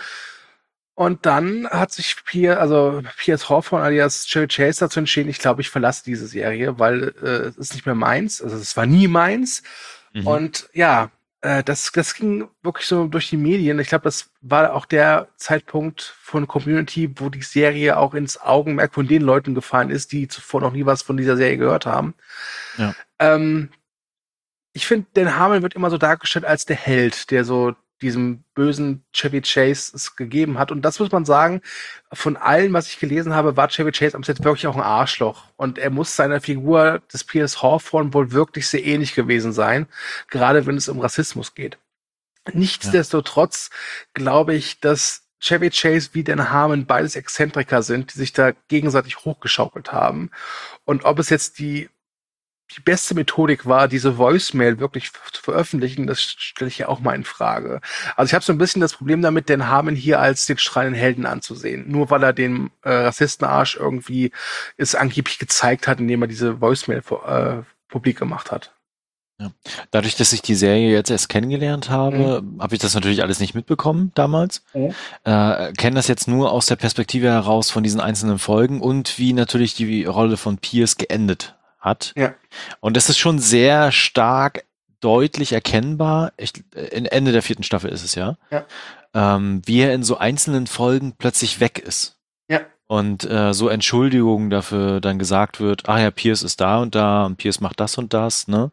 Und dann hat sich Pier, also Pierce Hawthorne alias Chevy Chase dazu entschieden, ich glaube, ich verlasse diese Serie, weil äh, es ist nicht mehr meins. Also es war nie meins. Mhm. Und ja, äh, das, das ging wirklich so durch die Medien. Ich glaube, das war auch der Zeitpunkt von Community, wo die Serie auch ins Augenmerk von den Leuten gefallen ist, die zuvor noch nie was von dieser Serie gehört haben. Ja. Ähm, ich finde, Dan Harmon wird immer so dargestellt als der Held, der so diesem bösen Chevy Chase es gegeben hat. Und das muss man sagen, von allem, was ich gelesen habe, war Chevy Chase am Set wirklich auch ein Arschloch. Und er muss seiner Figur des Pierce Hawthorne wohl wirklich sehr ähnlich gewesen sein, gerade wenn es um Rassismus geht. Nichtsdestotrotz glaube ich, dass Chevy Chase wie Dan Harmon beides Exzentriker sind, die sich da gegenseitig hochgeschaukelt haben. Und ob es jetzt die die beste Methodik war, diese Voicemail wirklich zu veröffentlichen, das stelle ich ja auch mal in Frage. Also ich habe so ein bisschen das Problem damit, den Harmon hier als den strahlenden Helden anzusehen. Nur weil er den äh, Rassistenarsch irgendwie es angeblich gezeigt hat, indem er diese Voicemail äh, publik gemacht hat. Ja. Dadurch, dass ich die Serie jetzt erst kennengelernt habe, mhm. habe ich das natürlich alles nicht mitbekommen damals. Mhm. Äh, kenne das jetzt nur aus der Perspektive heraus von diesen einzelnen Folgen und wie natürlich die Rolle von Pierce geendet hat. Ja. Und das ist schon sehr stark deutlich erkennbar. Ich, in Ende der vierten Staffel ist es ja. Ja. Ähm, wie er in so einzelnen Folgen plötzlich weg ist. Ja. Und äh, so Entschuldigungen dafür dann gesagt wird, ah ja, Pierce ist da und da und Pierce macht das und das, ne?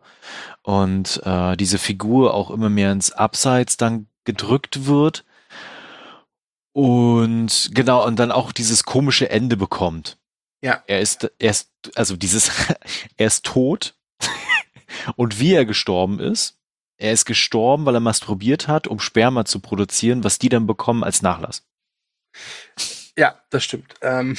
Und äh, diese Figur auch immer mehr ins Abseits dann gedrückt wird. Und genau, und dann auch dieses komische Ende bekommt. Ja. Er ist, er ist, also dieses, er ist tot und wie er gestorben ist, er ist gestorben, weil er masturbiert hat, um Sperma zu produzieren, was die dann bekommen als Nachlass. Ja, das stimmt. Ähm,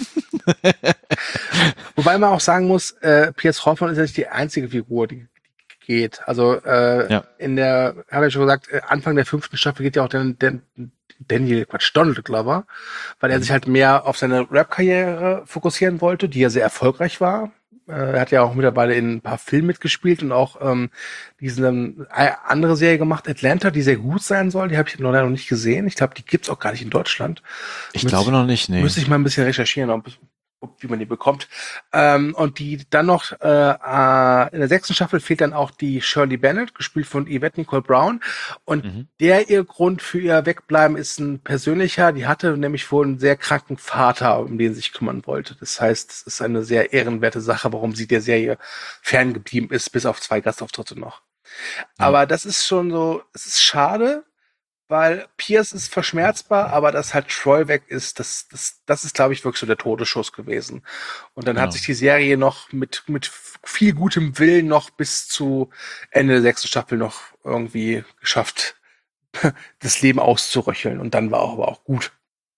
wobei man auch sagen muss, äh, Pierce Hoffman ist ja nicht die einzige Figur, die, die geht. Also äh, Ja. in der, habe ich schon gesagt, äh, Anfang der fünften Staffel geht ja auch Dan, Dan, Daniel, Quatsch, Donald Glover, weil er Mhm. sich halt mehr auf seine Rap-Karriere fokussieren wollte, die ja sehr erfolgreich war. Äh, er hat ja auch mittlerweile in ein paar Filmen mitgespielt und auch ähm, diese ähm, andere Serie gemacht, Atlanta, die sehr gut sein soll. Die habe ich noch leider noch nicht gesehen. Ich glaube, die gibt's auch gar nicht in Deutschland. Ich Müsste glaube ich, noch nicht, nee. müsste ich mal ein bisschen recherchieren, ob, ob, wie man die bekommt. Ähm, und die dann noch äh, äh, in der sechsten Staffel fehlt dann auch die Shirley Bennett, gespielt von Yvette Nicole Brown. Und Mhm. der ihr Grund für ihr Wegbleiben ist ein persönlicher. Die hatte nämlich wohl einen sehr kranken Vater, um den sie sich kümmern wollte. Das heißt, es ist eine sehr ehrenwerte Sache, warum sie der Serie ferngeblieben ist, bis auf zwei Gastauftritte noch. Ja. Aber das ist schon so, es ist schade, weil Pierce ist verschmerzbar, aber dass halt Troy weg ist, das, das, das ist, glaube ich, wirklich so der Todesschuss gewesen. Und dann Genau. hat sich die Serie noch mit, mit viel gutem Willen noch bis zu Ende der sechsten Staffel noch irgendwie geschafft, das Leben auszuröcheln. Und dann war auch aber auch gut.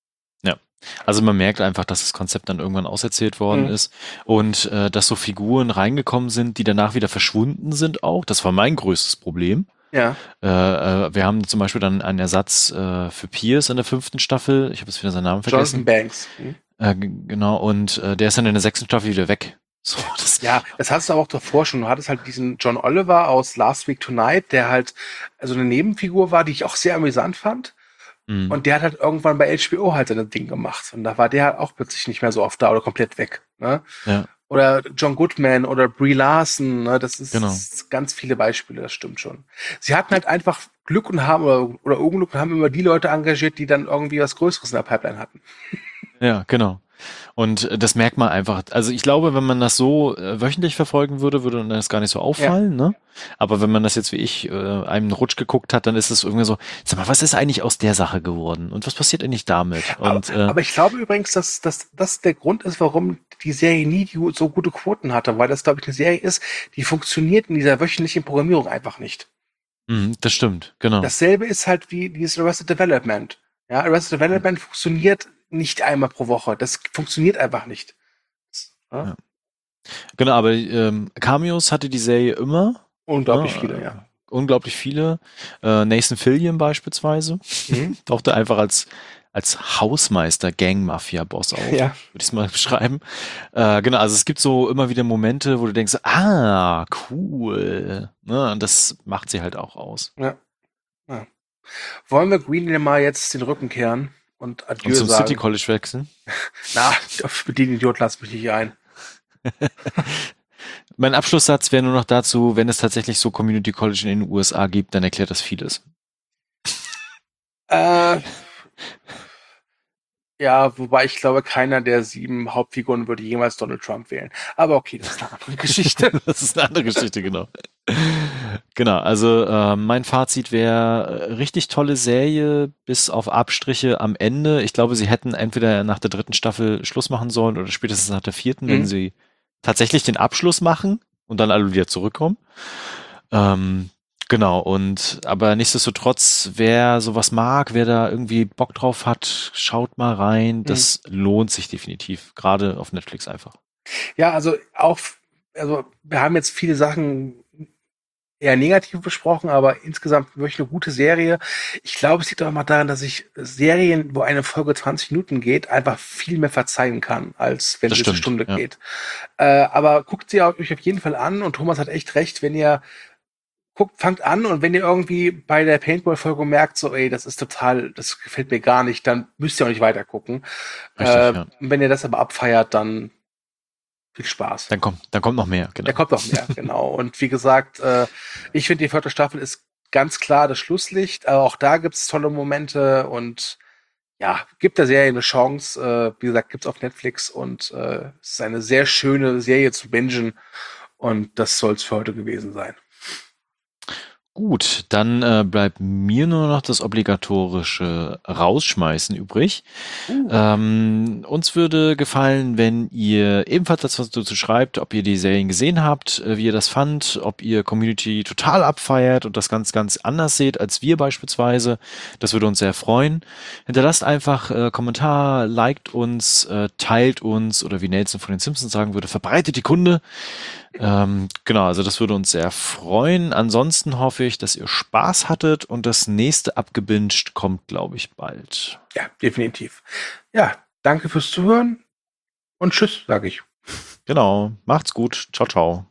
Also man merkt einfach, dass das Konzept dann irgendwann auserzählt worden Mhm. ist und äh, dass so Figuren reingekommen sind, die danach wieder verschwunden sind auch. Das war mein größtes Problem. Ja. Äh, äh, wir haben zum Beispiel dann einen Ersatz äh, für Pierce in der fünften Staffel. Ich habe jetzt wieder seinen Namen Jonathan vergessen. Banks. Mhm. Äh, g- genau, und äh, der ist dann in der sechsten Staffel wieder weg. So, das, Ja, das hattest du aber auch davor schon. Du hattest halt diesen John Oliver aus Last Week Tonight, der halt also eine Nebenfigur war, die ich auch sehr amüsant fand. mh, Und der hat halt irgendwann bei H B O halt sein Ding gemacht. Und da war der halt auch plötzlich nicht mehr so oft da oder komplett weg. Ne? ja, Oder John Goodman oder Brie Larson. Ne? Das ist, genau. das ist ganz viele Beispiele, das stimmt schon. Sie hatten halt einfach Glück und haben oder, oder Unglück und haben immer die Leute engagiert, die dann irgendwie was Größeres in der Pipeline hatten. Ja, genau. Und äh, das merkt man einfach. Also ich glaube, wenn man das so äh, wöchentlich verfolgen würde, würde das gar nicht so auffallen, ne? Aber wenn man das jetzt wie ich äh, einem Rutsch geguckt hat, dann ist es irgendwie so, sag mal, was ist eigentlich aus der Sache geworden? Und was passiert eigentlich damit? Und Aber, äh, aber ich glaube übrigens, dass, dass das der Grund ist, warum die Serie nie die, so gute Quoten hatte, weil das, glaube ich, eine Serie ist, die funktioniert in dieser wöchentlichen Programmierung einfach nicht. mh, das stimmt, genau. Dasselbe ist halt wie dieses Arrested Development. Ja, Arrested Development funktioniert nicht einmal pro Woche. Das funktioniert einfach nicht. Ja? Ja. Genau, aber ähm, Cameos hatte die Serie immer. Unglaublich Ne? viele, Äh, ja. Unglaublich viele. Äh, Nathan Fillion beispielsweise Mhm. tauchte einfach als als Hausmeister, Gang-Mafia-Boss auf, Ja. würde ich es mal beschreiben. Äh, genau, also es gibt so immer wieder Momente, wo du denkst, ah, cool. Ne? Und das macht sie halt auch aus. Ja. Ja. Wollen wir Greenhill mal jetzt den Rücken kehren und Adieu Und zum sagen? City College wechseln. Na, auf den Idiot lass mich nicht ein. Mein Abschlusssatz wäre nur noch dazu, wenn es tatsächlich so Community College in den U S A gibt, dann erklärt das vieles. Äh, ja, wobei ich glaube, keiner der sieben Hauptfiguren würde jemals Donald Trump wählen. Aber okay, das ist eine andere Geschichte. Das ist eine andere Geschichte, genau. Genau, also äh, mein Fazit wäre äh, richtig tolle Serie, bis auf Abstriche am Ende. Ich glaube, sie hätten entweder nach der dritten Staffel Schluss machen sollen oder spätestens nach der vierten, wenn Mhm. sie tatsächlich den Abschluss machen und dann alle wieder zurückkommen. Ähm, genau, und aber nichtsdestotrotz, wer sowas mag, wer da irgendwie Bock drauf hat, schaut mal rein. Das lohnt sich definitiv, gerade auf Netflix einfach. Ja, also auch, also wir haben jetzt viele Sachen eher negativ besprochen, aber insgesamt wirklich eine gute Serie. Ich glaube, es liegt auch mal daran, dass ich Serien, wo eine Folge zwanzig Minuten geht, einfach viel mehr verzeihen kann, als wenn Das es eine stimmt, Stunde ja. geht. Äh, aber guckt sie euch auf jeden Fall an und Thomas hat echt recht, wenn ihr guckt, fangt an und wenn ihr irgendwie bei der Paintball-Folge merkt, so, ey, das ist total, das gefällt mir gar nicht, dann müsst ihr auch nicht weiter gucken. Richtig, Äh, ja. wenn ihr das aber abfeiert, dann viel Spaß. Dann kommt, dann kommt noch mehr, genau. Da kommt noch mehr, genau. Und wie gesagt, äh, ich finde, die vierte Staffel ist ganz klar das Schlusslicht, aber auch da gibt's tolle Momente und ja, gibt der Serie eine Chance. Äh, wie gesagt, gibt's auf Netflix und äh, es ist eine sehr schöne Serie zu bingen und das soll's für heute gewesen sein. Gut, dann äh, bleibt mir nur noch das obligatorische Rausschmeißen übrig. Uh. Ähm, uns würde gefallen, wenn ihr ebenfalls das, was dazu schreibt, ob ihr die Serien gesehen habt, äh, wie ihr das fand, ob ihr Community total abfeiert und das ganz, ganz anders seht als wir beispielsweise. Das würde uns sehr freuen. Hinterlasst einfach äh, Kommentar, liked uns, äh, teilt uns oder wie Nelson von den Simpsons sagen würde, verbreitet die Kunde. Ähm, genau, also das würde uns sehr freuen. Ansonsten hoffe ich, dass ihr Spaß hattet und das nächste Abgebinged kommt, glaube ich, bald. Ja, definitiv. Ja, danke fürs Zuhören und tschüss, sage ich. Genau, macht's gut. Ciao, ciao.